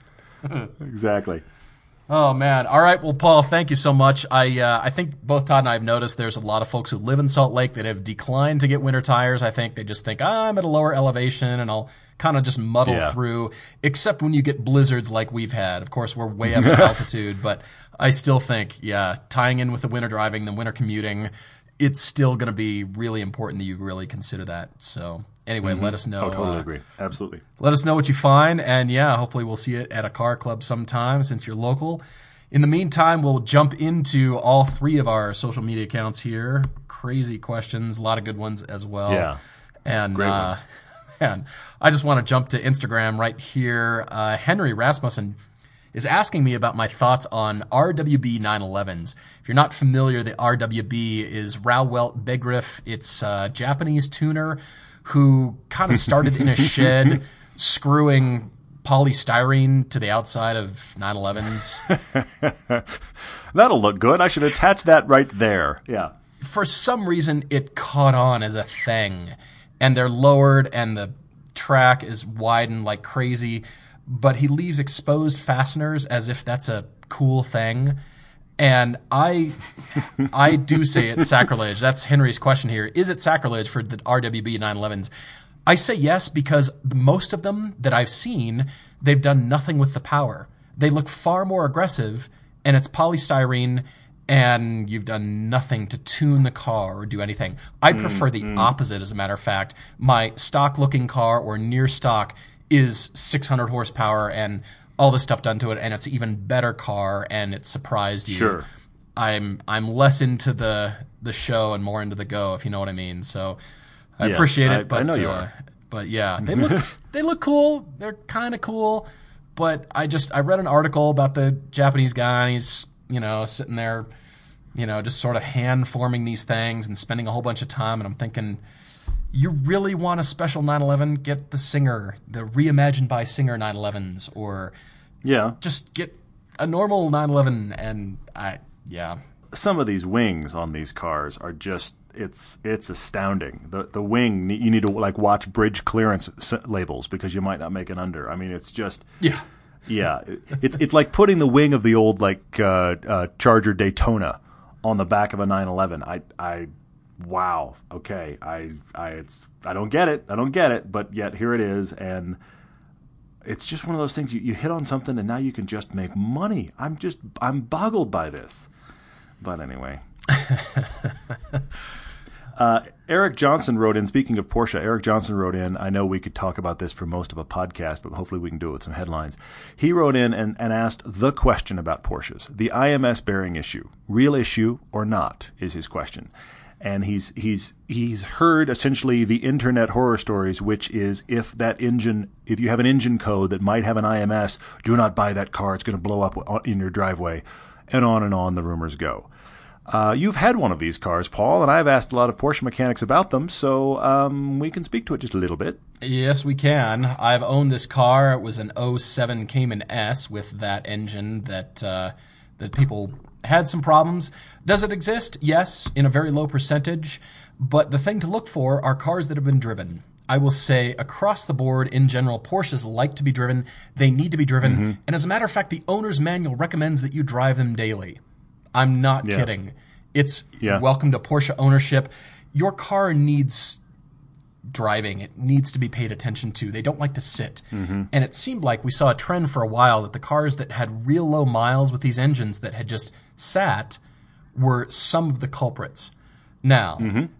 Speaker 1: Exactly.
Speaker 2: Oh, man. All right. Well, Paul, thank you so much. I think both Todd and I have noticed there's a lot of folks who live in Salt Lake that have declined to get winter tires. I think they just think, I'm at a lower elevation and I'll kind of just muddle through, except when you get blizzards like we've had. Of course, we're way up in altitude, but I still think, tying in with the winter driving, the winter commuting, it's still going to be really important that you really consider that. So anyway, let us know.
Speaker 1: Oh, totally agree. Absolutely.
Speaker 2: Let us know what you find, and hopefully we'll see it at a car club sometime since you're local. In the meantime, we'll jump into all 3 of our social media accounts here. Crazy questions, a lot of good ones as well.
Speaker 1: Yeah,
Speaker 2: and
Speaker 1: great ones.
Speaker 2: Man, I just want to jump to Instagram right here. Henry Rasmussen is asking me about my thoughts on RWB 911s. If you're not familiar, the RWB is Rauwelt Begriff. It's a Japanese tuner who kind of started in a shed screwing polystyrene to the outside of 911s.
Speaker 1: That'll look good. I should attach that right there. Yeah.
Speaker 2: For some reason, it caught on as a thing. And they're lowered, and the track is widened like crazy. But he leaves exposed fasteners as if that's a cool thing. And I do say it's sacrilege. That's Henry's question here. Is it sacrilege for the RWB 911s? I say yes, because most of them that I've seen, they've done nothing with the power. they look far more aggressive, and it's polystyrene, and you've done nothing to tune the car or do anything. I prefer the opposite, as a matter of fact. My stock-looking car or near stock is 600 horsepower and all this stuff done to it, and it's an even better car, and it surprised you.
Speaker 1: Sure.
Speaker 2: I'm less into the show and more into the go, if you know what I mean. So I appreciate it, but
Speaker 1: I know you are.
Speaker 2: But yeah, they look cool. They're kind of cool, but I read an article about the Japanese guy, and he's sitting there, just sort of hand forming these things and spending a whole bunch of time, and I'm thinking, you really want a special 911? Get the Singer, the reimagined by Singer 911s, or just get a normal 911. And
Speaker 1: some of these wings on these cars are just it's astounding. The wing, you need to watch bridge clearance labels because you might not make it under. I mean, it's just it's like putting the wing of the old Charger Daytona on the back of a 911. Wow. Okay. I don't get it, but yet here it is, and it's just one of those things you hit on something and now you can just make money. I'm boggled by this. But anyway. Eric Johnson wrote in, speaking of Porsche, Eric Johnson wrote in, I know we could talk about this for most of a podcast, but hopefully we can do it with some headlines. He wrote in and asked the question about Porsches. The IMS bearing issue, real issue or not, is his question. And he's heard essentially the internet horror stories, which is if you have an engine code that might have an IMS, do not buy that car. It's going to blow up in your driveway, and on the rumors go. You've had one of these cars, Paul, and I've asked a lot of Porsche mechanics about them, so we can speak to it just a little bit.
Speaker 2: Yes, we can. I've owned this car. It was an 07 Cayman S with that engine that people had some problems. Does it exist? Yes, in a very low percentage. But the thing to look for are cars that have been driven. I will say across the board, in general, Porsches like to be driven. They need to be driven. Mm-hmm. And as a matter of fact, the owner's manual recommends that you drive them daily. I'm not kidding. It's welcome to Porsche ownership. Your car needs driving. It needs to be paid attention to. They don't like to sit. Mm-hmm. And it seemed like we saw a trend for a while that the cars that had real low miles with these engines that had just sat were some of the culprits. Now,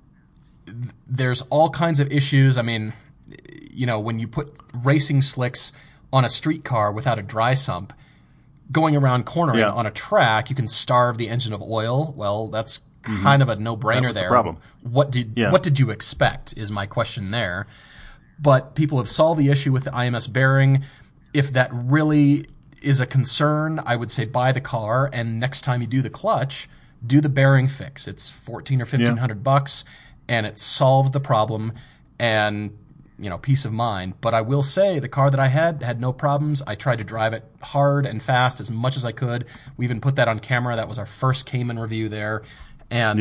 Speaker 2: there's all kinds of issues. I mean, when you put racing slicks on a street car without a dry sump, going around cornering on a track, you can starve the engine of oil. Well, that's kind of a no-brainer there.
Speaker 1: The problem.
Speaker 2: What did you expect is my question there. But people have solved the issue with the IMS bearing. If that really is a concern, I would say buy the car, and next time you do the clutch, do the bearing fix. It's $1,400 or $1,500, and it solves the problem, and peace of mind. But I will say the car that I had no problems. I tried to drive it hard and fast as much as I could. We even put that on camera. That was our first Cayman review there. And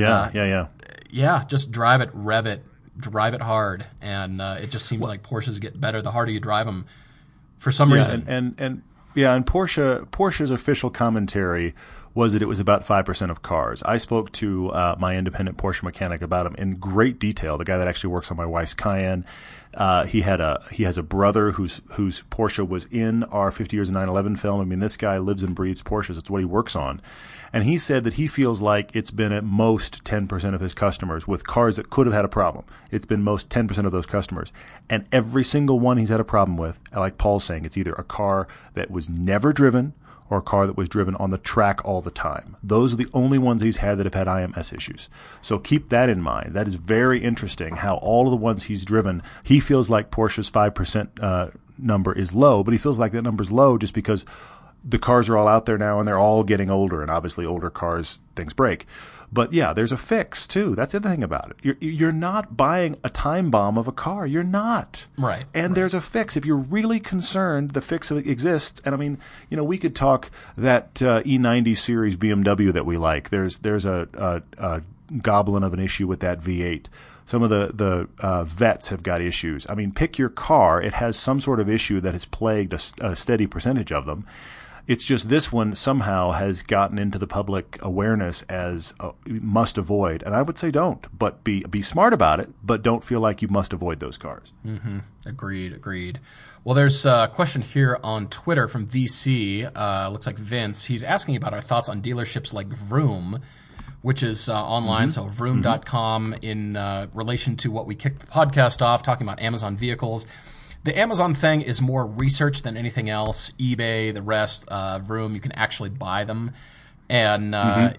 Speaker 2: just drive it, rev it, drive it hard, and it just seems like Porsches get better the harder you drive them. For some reason,
Speaker 1: and Porsche's official commentary was that it was about 5% of cars. I spoke to my independent Porsche mechanic about him in great detail. The guy that actually works on my wife's Cayenne. He has a brother whose Porsche was in our 50 Years of 9/11 film. I mean, this guy lives and breathes Porsches. It's what he works on. And he said that he feels like it's been at most 10% of his customers with cars that could have had a problem. It's been most 10% of those customers. And every single one he's had a problem with, like Paul's saying, it's either a car that was never driven or a car that was driven on the track all the time. Those are the only ones he's had that have had IMS issues. So keep that in mind. That is very interesting how all of the ones he's driven, he feels like Porsche's 5% number is low, but he feels like that number's low just because the cars are all out there now and they're all getting older, and obviously older cars, things break. But yeah, there's a fix too. That's the thing about it. You're not buying a time bomb of a car. You're not.
Speaker 2: Right.
Speaker 1: And there's a fix. If you're really concerned, the fix exists. And I mean, we could talk that E90 series BMW that we like. There's a goblin of an issue with that V8. Some of the vets have got issues. I mean, pick your car. It has some sort of issue that has plagued a steady percentage of them. It's just this one somehow has gotten into the public awareness as a must avoid. And I would say don't, but be smart about it, but don't feel like you must avoid those cars.
Speaker 2: Mm-hmm. Agreed. Well, there's a question here on Twitter from VC. Looks like Vince. He's asking about our thoughts on dealerships like Vroom, which is online, so vroom.com, in relation to what we kicked the podcast off, talking about Amazon vehicles. The Amazon thing is more research than anything else. eBay, the rest, Vroom, you can actually buy them. And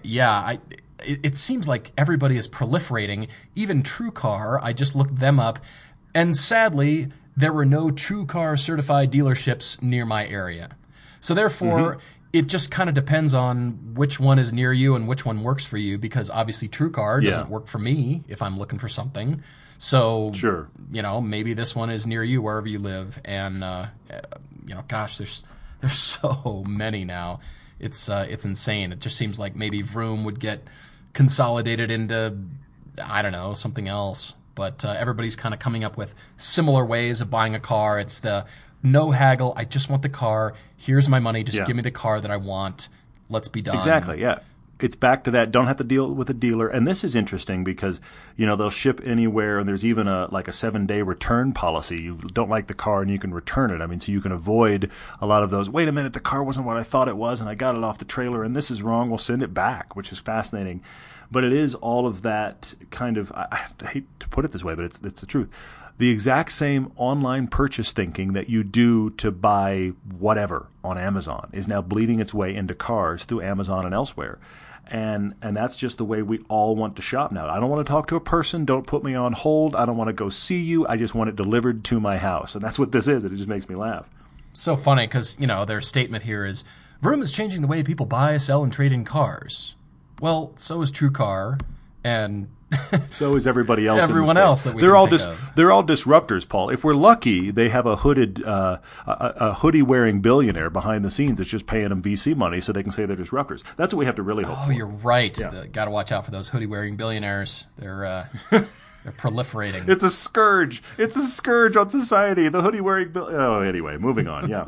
Speaker 2: it seems like everybody is proliferating. Even TrueCar, I just looked them up, and sadly, there were no TrueCar certified dealerships near my area. So therefore, it just kind of depends on which one is near you and which one works for you, because obviously TrueCar doesn't work for me if I'm looking for something. So, maybe this one is near you wherever you live. And, gosh, there's so many now. It's insane. It just seems like maybe Vroom would get consolidated into, I don't know, something else. But everybody's kind of coming up with similar ways of buying a car. It's the no haggle. I just want the car. Here's my money. Just give me the car that I want. Let's be done.
Speaker 1: Exactly. Yeah. It's back to that. Don't have to deal with a dealer. And this is interesting because, they'll ship anywhere, and there's even a 7-day return policy. You don't like the car and you can return it. I mean, so you can avoid a lot of those, wait a minute, the car wasn't what I thought it was and I got it off the trailer and this is wrong. We'll send it back, which is fascinating. But it is all of that kind of, I hate to put it this way, but it's the truth. The exact same online purchase thinking that you do to buy whatever on Amazon is now bleeding its way into cars through Amazon and elsewhere. And that's just the way we all want to shop now. I don't want to talk to a person. Don't put me on hold. I don't want to go see you. I just want it delivered to my house. And that's what this is. It just makes me laugh.
Speaker 2: So funny because, their statement here is, Vroom is changing the way people buy, sell, and trade in cars. Well, so is TrueCar, and
Speaker 1: so is everybody else.
Speaker 2: Everyone else that we
Speaker 1: they're all
Speaker 2: think of.
Speaker 1: They're all disruptors, Paul. If we're lucky, they have a hoodie wearing billionaire behind the scenes that's just paying them VC money so they can say they're disruptors. That's what we have to really hope for.
Speaker 2: Oh, you're right. Yeah. Got to watch out for those hoodie wearing billionaires. They're proliferating.
Speaker 1: It's a scourge. It's a scourge on society. The hoodie wearing anyway, moving on. Yeah.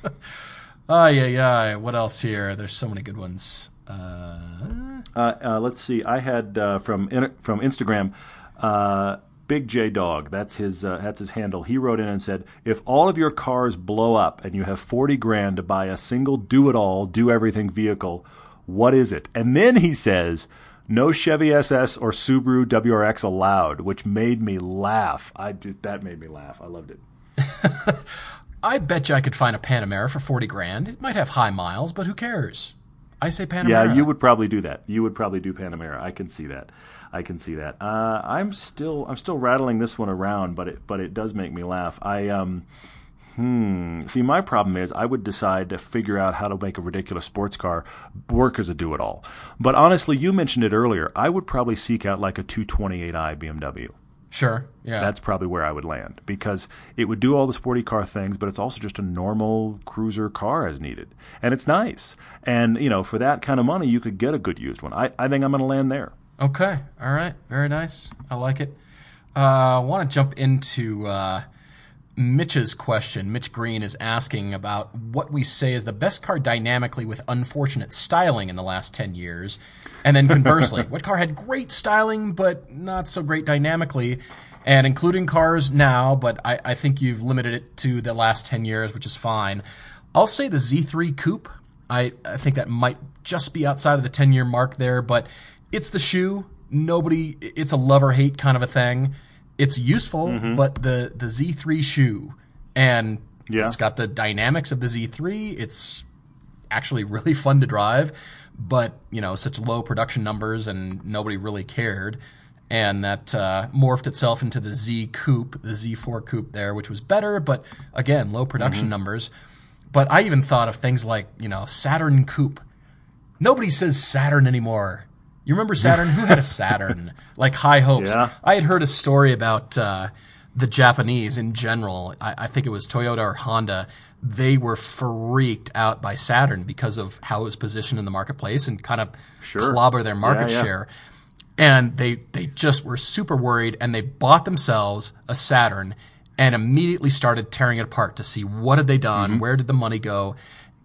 Speaker 2: What else here? There's so many good ones.
Speaker 1: Let's see. I had from Instagram, Big J Dog. That's his handle. He wrote in and said, "If all of your cars blow up and you have $40,000 to buy a single do-it-all, do-everything vehicle, what is it?" And then he says, "No Chevy SS or Subaru WRX allowed," which made me laugh. That made me laugh. I loved it.
Speaker 2: I bet you I could find a Panamera for $40,000. It might have high miles, but who cares? I say Panamera.
Speaker 1: Yeah, you would probably do that. You would probably do Panamera. I can see that. I'm still rattling this one around, but it does make me laugh. See, my problem is I would decide to figure out how to make a ridiculous sports car work as a do-it-all. But honestly, you mentioned it earlier. I would probably seek out like a 228i BMW.
Speaker 2: Sure, yeah.
Speaker 1: That's probably where I would land because it would do all the sporty car things, but it's also just a normal cruiser car as needed. And it's nice. And, for that kind of money, you could get a good used one. I think I'm going to land there.
Speaker 2: Okay. All right. Very nice. I like it. I want to jump into Mitch's question. Mitch Green is asking about what we say is the best car dynamically with unfortunate styling in the last 10 years. And then conversely, what car had great styling but not so great dynamically, and including cars now, but I think you've limited it to the last 10 years, which is fine. I'll say the Z3 Coupe. I think that might just be outside of the 10-year mark there, but it's the shoe. It's a love or hate kind of a thing. It's useful, but the Z3 shoe, and it's got the dynamics of the Z3. It's actually really fun to drive, but, such low production numbers and nobody really cared. And that morphed itself into the Z Coupe, the Z4 Coupe there, which was better, but again, low production numbers. But I even thought of things like, Saturn Coupe. Nobody says Saturn anymore. You remember Saturn? Who had a Saturn? Like high hopes.
Speaker 1: Yeah.
Speaker 2: I had heard a story about the Japanese in general. I think it was Toyota or Honda. They were freaked out by Saturn because of how it was positioned in the marketplace and kind of clobber their market share. And they just were super worried, and they bought themselves a Saturn and immediately started tearing it apart to see what had they done, where did the money go.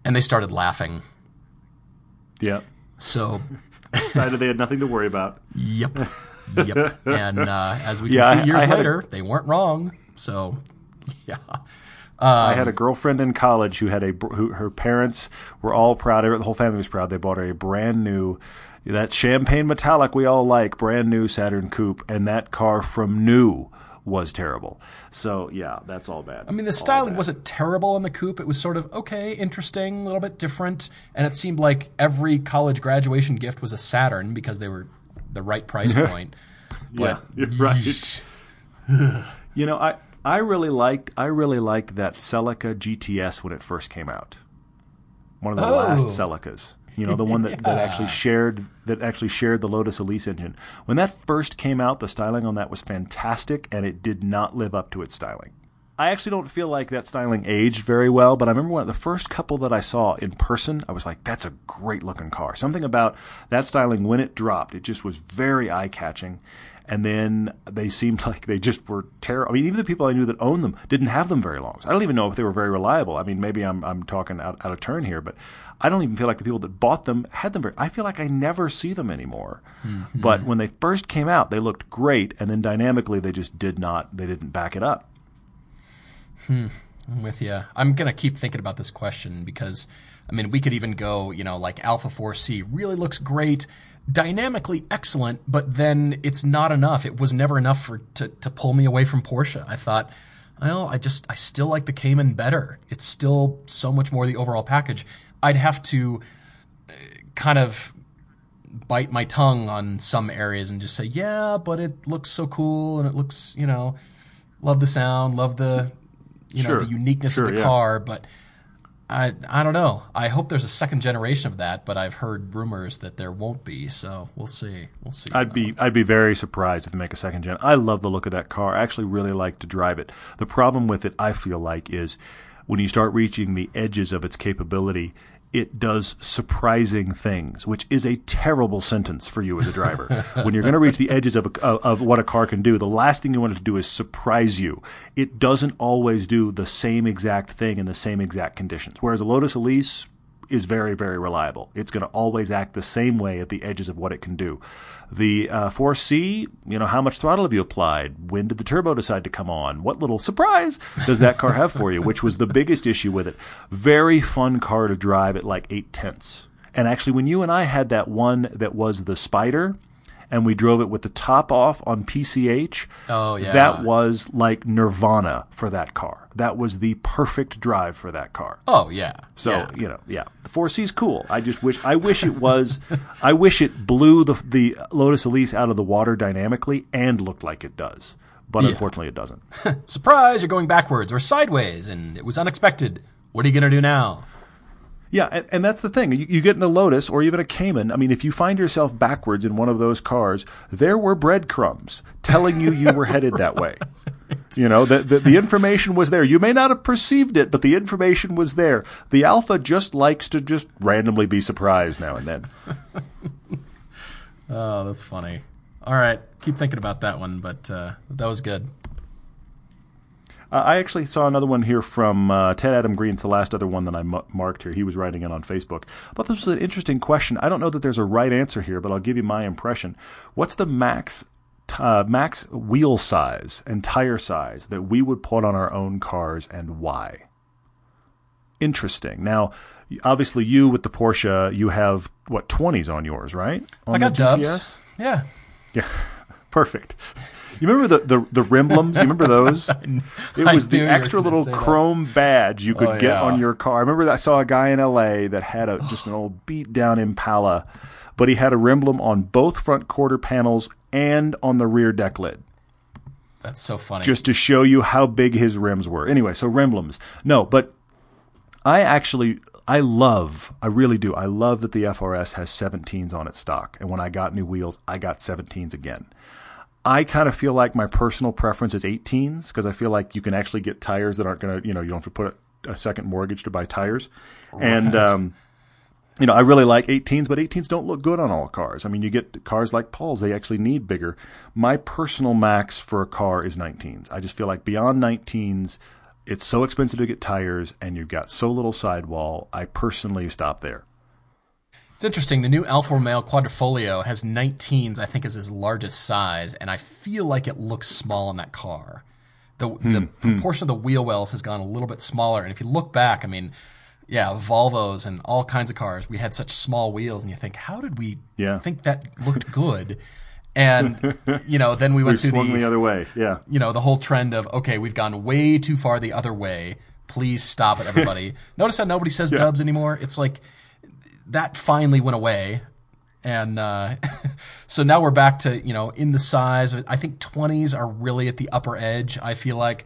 Speaker 2: And they started laughing.
Speaker 1: Yep.
Speaker 2: So
Speaker 1: decided they had nothing to worry about.
Speaker 2: Yep. And as we can see years later, they weren't wrong. So, yeah.
Speaker 1: I had a girlfriend in college who had her parents were all proud. The whole family was proud. They bought her a brand new, that champagne metallic we all like, brand new Saturn Coupe, and that car from new was terrible. So, yeah, that's all bad.
Speaker 2: I mean, the styling wasn't terrible in the coupe. It was sort of, okay, interesting, a little bit different. And it seemed like every college graduation gift was a Saturn because they were the right price point.
Speaker 1: Yeah, you're right. You know, I really liked that Celica GTS when it first came out. One of the last Celicas. You know, the one that actually shared the Lotus Elise engine. When that first came out, the styling on that was fantastic, and it did not live up to its styling. I actually don't feel like that styling aged very well, but I remember one of the first couple that I saw in person, I was like, that's a great looking car. Something about that styling when it dropped, it just was very eye-catching. And then they seemed like they just were terrible. I mean, even the people I knew that owned them didn't have them very long. So I don't even know if they were very reliable. I mean, maybe I'm talking out of turn here, but I don't even feel like the people that bought them had them very. I feel like I never see them anymore. Mm-hmm. But when they first came out, they looked great, and then dynamically they just didn't back it up.
Speaker 2: I'm with you. I'm going to keep thinking about this question because, I mean, we could even go, like Alpha 4C really looks great, dynamically excellent, but then it's not enough. It was never enough to pull me away from Porsche. I thought, well, I still like the Cayman better. It's still so much more the overall package. I'd have to kind of bite my tongue on some areas and just say, yeah, but it looks so cool and it looks, love the sound, love the, the uniqueness of the car, but I don't know. I hope there's a second generation of that, but I've heard rumors that there won't be, so we'll see. I'd
Speaker 1: be very surprised if they make a second gen. I love the look of that car. I actually really like to drive it. The problem with it, I feel like, is when you start reaching the edges of its capability, it does surprising things, which is a terrible sentence for you as a driver. When you're going to reach the edges of what a car can do, the last thing you want it to do is surprise you. It doesn't always do the same exact thing in the same exact conditions. Whereas a Lotus Elise is very, very reliable. It's going to always act the same way at the edges of what it can do. The 4C, how much throttle have you applied? When did the turbo decide to come on? What little surprise does that car have for you? Which was the biggest issue with it. Very fun car to drive at like 8/10. And actually, when you and I had that one that was the Spider, and we drove it with the top off on PCH, that was like nirvana for that car. That was the perfect drive for that car.
Speaker 2: Oh, yeah.
Speaker 1: So, the 4C's cool. I wish it was, I wish it blew the Lotus Elise out of the water dynamically and looked like it does. But unfortunately it doesn't.
Speaker 2: Surprise, you're going backwards or sideways, and it was unexpected. What are you going to do now?
Speaker 1: Yeah, and that's the thing. You get in a Lotus or even a Cayman. I mean, if you find yourself backwards in one of those cars, there were breadcrumbs telling you were headed that way. The information was there. You may not have perceived it, but the information was there. The Alpha just likes to just randomly be surprised now and then.
Speaker 2: Oh, that's funny. All right, keep thinking about that one, but that was good.
Speaker 1: I actually saw another one here from Ted Adam Green. It's the last other one that I marked here. He was writing it on Facebook. I thought this was an interesting question. I don't know that there's a right answer here, but I'll give you my impression. What's the max wheel size and tire size that we would put on our own cars, and why? Interesting. Now, obviously, you with the Porsche, you have, 20s on yours, right?
Speaker 2: I got dubs. Yeah.
Speaker 1: Yeah, perfect. You remember the Rimblems? You remember those? It was the extra little chrome badge you could get on your car. I remember that I saw a guy in L.A. that had just an old beat-down Impala, but he had a Rimblem on both front quarter panels and on the rear deck lid.
Speaker 2: That's so funny.
Speaker 1: Just to show you how big his rims were. Anyway, so Rimblems. No, but I really do. I love that the FRS has 17s on its stock. And when I got new wheels, I got 17s again. I kind of feel like my personal preference is 18s because I feel like you can actually get tires that aren't going to, you don't have to put a second mortgage to buy tires. Right. And, I really like 18s, but 18s don't look good on all cars. I mean, you get cars like Paul's, they actually need bigger. My personal max for a car is 19s. I just feel like beyond 19s, it's so expensive to get tires, and you've got so little sidewall. I personally stop there.
Speaker 2: It's interesting. The new Alfa Romeo Quadrifoglio has 19s, I think, is his largest size, and I feel like it looks small in that car. The proportion of the wheel wells has gone a little bit smaller, and if you look back, I mean, yeah, Volvos and all kinds of cars, we had such small wheels, and you think, how did we think that looked good? And, then we went through
Speaker 1: the other way. Yeah.
Speaker 2: The whole trend of, okay, we've gone way too far the other way. Please stop it, everybody. Notice how nobody says dubs anymore? It's like that finally went away. And so now we're back to, in the size. I think 20s are really at the upper edge. I feel like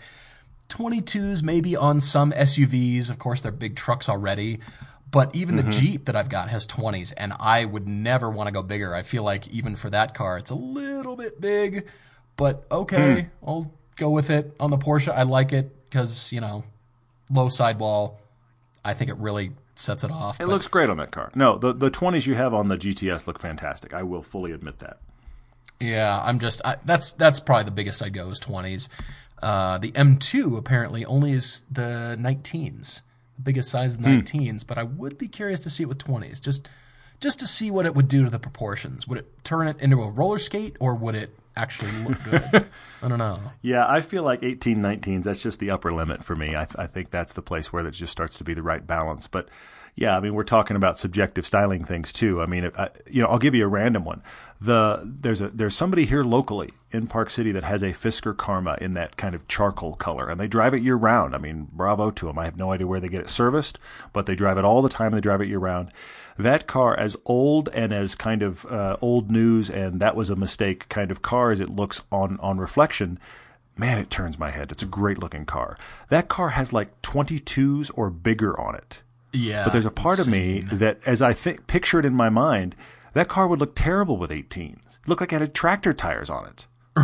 Speaker 2: 22s maybe on some SUVs. Of course, they're big trucks already. But even the Jeep that I've got has 20s, and I would never want to go bigger. I feel like even for that car, it's a little bit big. But okay, I'll go with it. On the Porsche, I like it because, low sidewall. I think it really sets it off.
Speaker 1: It looks great on that car. No, the 20s you have on the GTS look fantastic. I will fully admit that.
Speaker 2: Yeah, that's probably the biggest I'd go is 20s. The M2 apparently only is the 19s. Biggest size of 19s, but I would be curious to see it with 20s, just to see what it would do to the proportions. Would it turn it into a roller skate, or would it actually look good? I don't know.
Speaker 1: Yeah, I feel like 18, 19s, that's just the upper limit for me. I think that's the place where it just starts to be the right balance. But yeah, I mean, we're talking about subjective styling things too. I mean, I'll give you a random one. There's somebody here locally in Park City that has a Fisker Karma in that kind of charcoal color, and they drive it year round. I mean, bravo to them. I have no idea where they get it serviced, but they drive it all the time. They drive it year round. That car, as old and as kind of old news, and that was a mistake kind of car as it looks on reflection, man, it turns my head. It's a great looking car. That car has like 22s or bigger on it.
Speaker 2: Yeah.
Speaker 1: But there's a part of me that, as I picture it in my mind, that car would look terrible with 18s. It looked like it had tractor tires on it.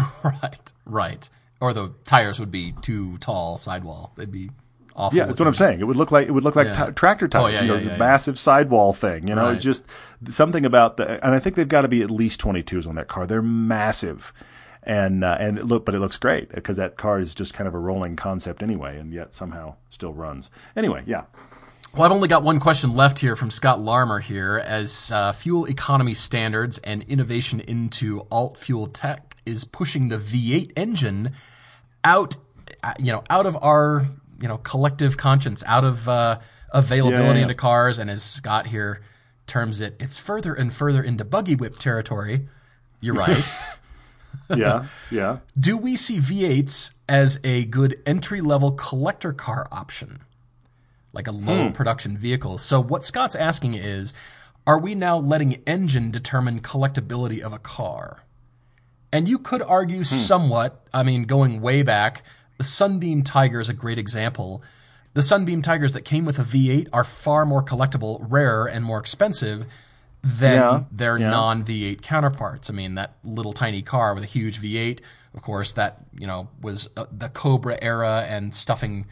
Speaker 2: Right. Or the tires would be too tall sidewall. They'd be awful.
Speaker 1: Yeah, that's what I'm saying. It would look like tractor tires. The massive sidewall thing.
Speaker 2: Right.
Speaker 1: It's just something about and I think they've got to be at least 22s on that car. They're massive, but it looks great because that car is just kind of a rolling concept anyway, and yet somehow still runs. Anyway, yeah.
Speaker 2: Well, I've only got one question left here from Scott Larmer here. As fuel economy standards and innovation into alt-fuel tech is pushing the V8 engine out of our, collective conscience, out of availability into cars, and as Scott here terms it, it's further and further into buggy whip territory. You're right.
Speaker 1: Yeah.
Speaker 2: Do we see V8s as a good entry-level collector car option? Like a low production vehicle. So what Scott's asking is, are we now letting engine determine collectability of a car? And you could argue somewhat, I mean, going way back, the Sunbeam Tiger is a great example. The Sunbeam Tigers that came with a V8 are far more collectible, rarer, and more expensive than their non-V8 counterparts. I mean, that little tiny car with a huge V8, of course, that, was the Cobra era and stuffing,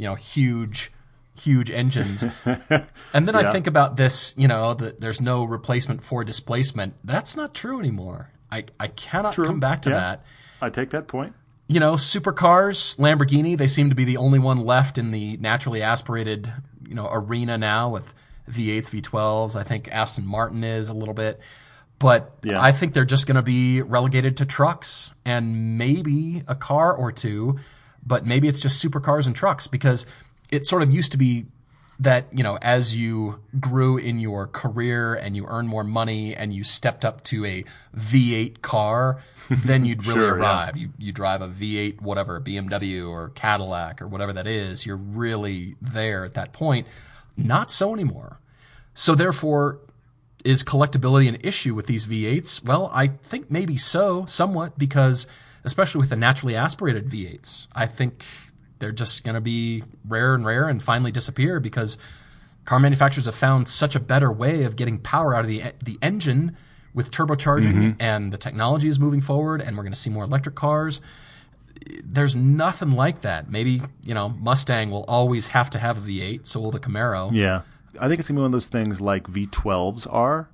Speaker 2: huge engines. And then I think about this, that there's no replacement for displacement. That's not true anymore. I cannot come back to that.
Speaker 1: I take that point.
Speaker 2: Supercars, Lamborghini, they seem to be the only one left in the naturally aspirated, arena now with V8s, V12s. I think Aston Martin is a little bit. But I think they're just going to be relegated to trucks and maybe a car or two, but maybe it's just supercars and trucks because it sort of used to be that, as you grew in your career and you earned more money and you stepped up to a V8 car, then you'd really arrive. Yeah. You drive a V8, whatever, BMW or Cadillac or whatever that is. You're really there at that point. Not so anymore. So therefore, is collectability an issue with these V8s? Well, I think maybe so, somewhat, because especially with the naturally aspirated V8s, I think they're just going to be rare and finally disappear because car manufacturers have found such a better way of getting power out of the engine with turbocharging, and the technology is moving forward, and we're going to see more electric cars. There's nothing like that. Maybe, Mustang will always have to have a V8, so will the Camaro.
Speaker 1: Yeah. I think it's going to be one of those things like V12s are,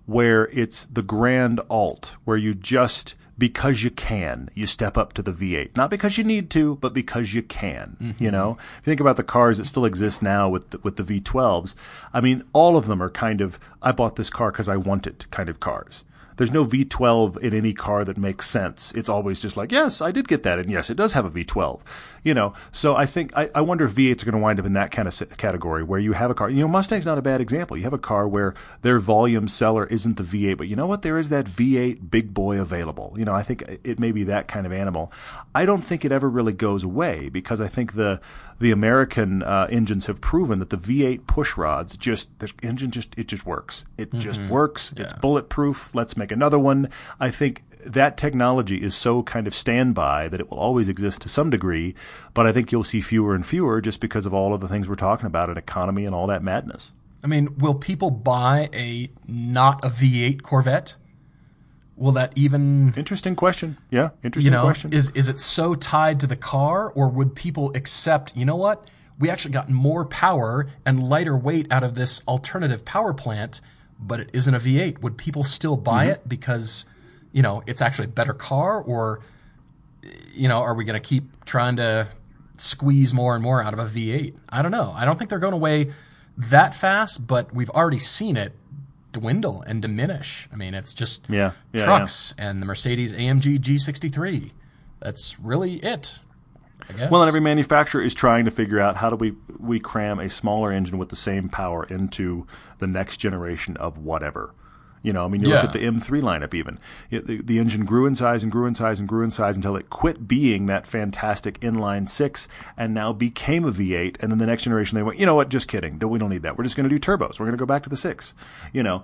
Speaker 1: where it's the grand alt, where you just, because you can, you step up to the V8. Not because you need to, but because you can, you know? If you think about the cars that still exist now with the V12s, I mean, all of them are kind of, I bought this car because I want it kind of cars. There's no V12 in any car that makes sense. It's always just like, yes, I did get that, and yes, it does have a V12. You know, so I think I wonder if V8s are going to wind up in that kind of category where you have a car. You know, Mustang's not a bad example. You have a car where their volume seller isn't the V8, but you know what? There is that V8 big boy available. You know, I think it may be that kind of animal. I don't think it ever really goes away because I think the American engines have proven that the V8 push rods it just works. It just works. Yeah. It's bulletproof. Let's make another one. I think that technology is so kind of standby that it will always exist to some degree, but I think you'll see fewer and fewer just because of all of the things we're talking about in economy and all that madness.
Speaker 2: I mean, will people buy not a V8 Corvette? Will that even...
Speaker 1: Interesting question. Yeah, interesting question.
Speaker 2: Is it so tied to the car, or would people accept, you know what? We actually got more power and lighter weight out of this alternative power plant, but it isn't a V8. Would people still buy it because, it's actually a better car? Or, are we going to keep trying to squeeze more and more out of a V8? I don't know. I don't think they're going away that fast, but we've already seen it dwindle and diminish. I mean, it's just trucks and the Mercedes AMG G63. That's really it, I guess.
Speaker 1: Well, and every manufacturer is trying to figure out how do we cram a smaller engine with the same power into the next generation of whatever. You look at the M3 lineup even. The engine grew in size and grew in size and grew in size until it quit being that fantastic inline six and now became a V8. And then the next generation, they went, you know what, just kidding. We don't need that. We're just going to do turbos. We're going to go back to the six. So,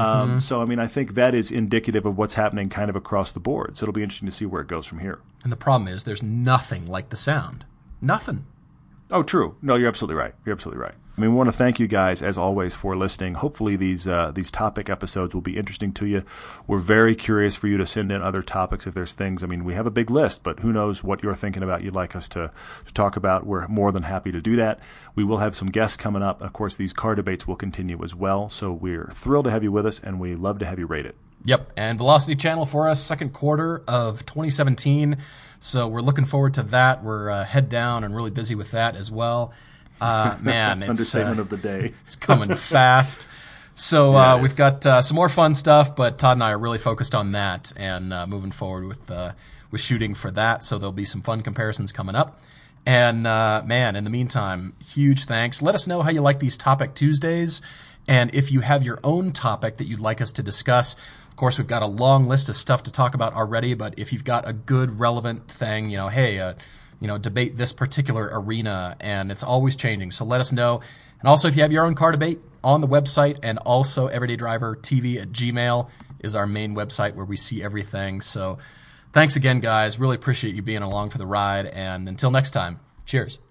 Speaker 1: I think that is indicative of what's happening kind of across the board. So it'll be interesting to see where it goes from here.
Speaker 2: And the problem is there's nothing like the sound. Nothing.
Speaker 1: Oh, true. No, you're absolutely right. I mean, we want to thank you guys, as always, for listening. Hopefully these topic episodes will be interesting to you. We're very curious for you to send in other topics if there's things. I mean, we have a big list, but who knows what you're thinking about you'd like us to talk about. We're more than happy to do that. We will have some guests coming up. Of course, these car debates will continue as well. So we're thrilled to have you with us, and we love to have you rate it.
Speaker 2: Yep, and Velocity Channel for us, second quarter of 2017. So we're looking forward to that. We're head down and really busy with that as well. Man, it's
Speaker 1: understatement of the day.
Speaker 2: It's coming fast. So we've got some more fun stuff, but Todd and I are really focused on that and moving forward with shooting for that. So there'll be some fun comparisons coming up. And man, in the meantime, huge thanks. Let us know how you like these Topic Tuesdays, and if you have your own topic that you'd like us to discuss. Of course, we've got a long list of stuff to talk about already, but if you've got a good, relevant thing, debate this particular arena, and it's always changing, so let us know. And also, if you have your own car debate, on the website, and also everydaydrivertv@gmail is our main website where we see everything. So thanks again, guys. Really appreciate you being along for the ride, and until next time, cheers.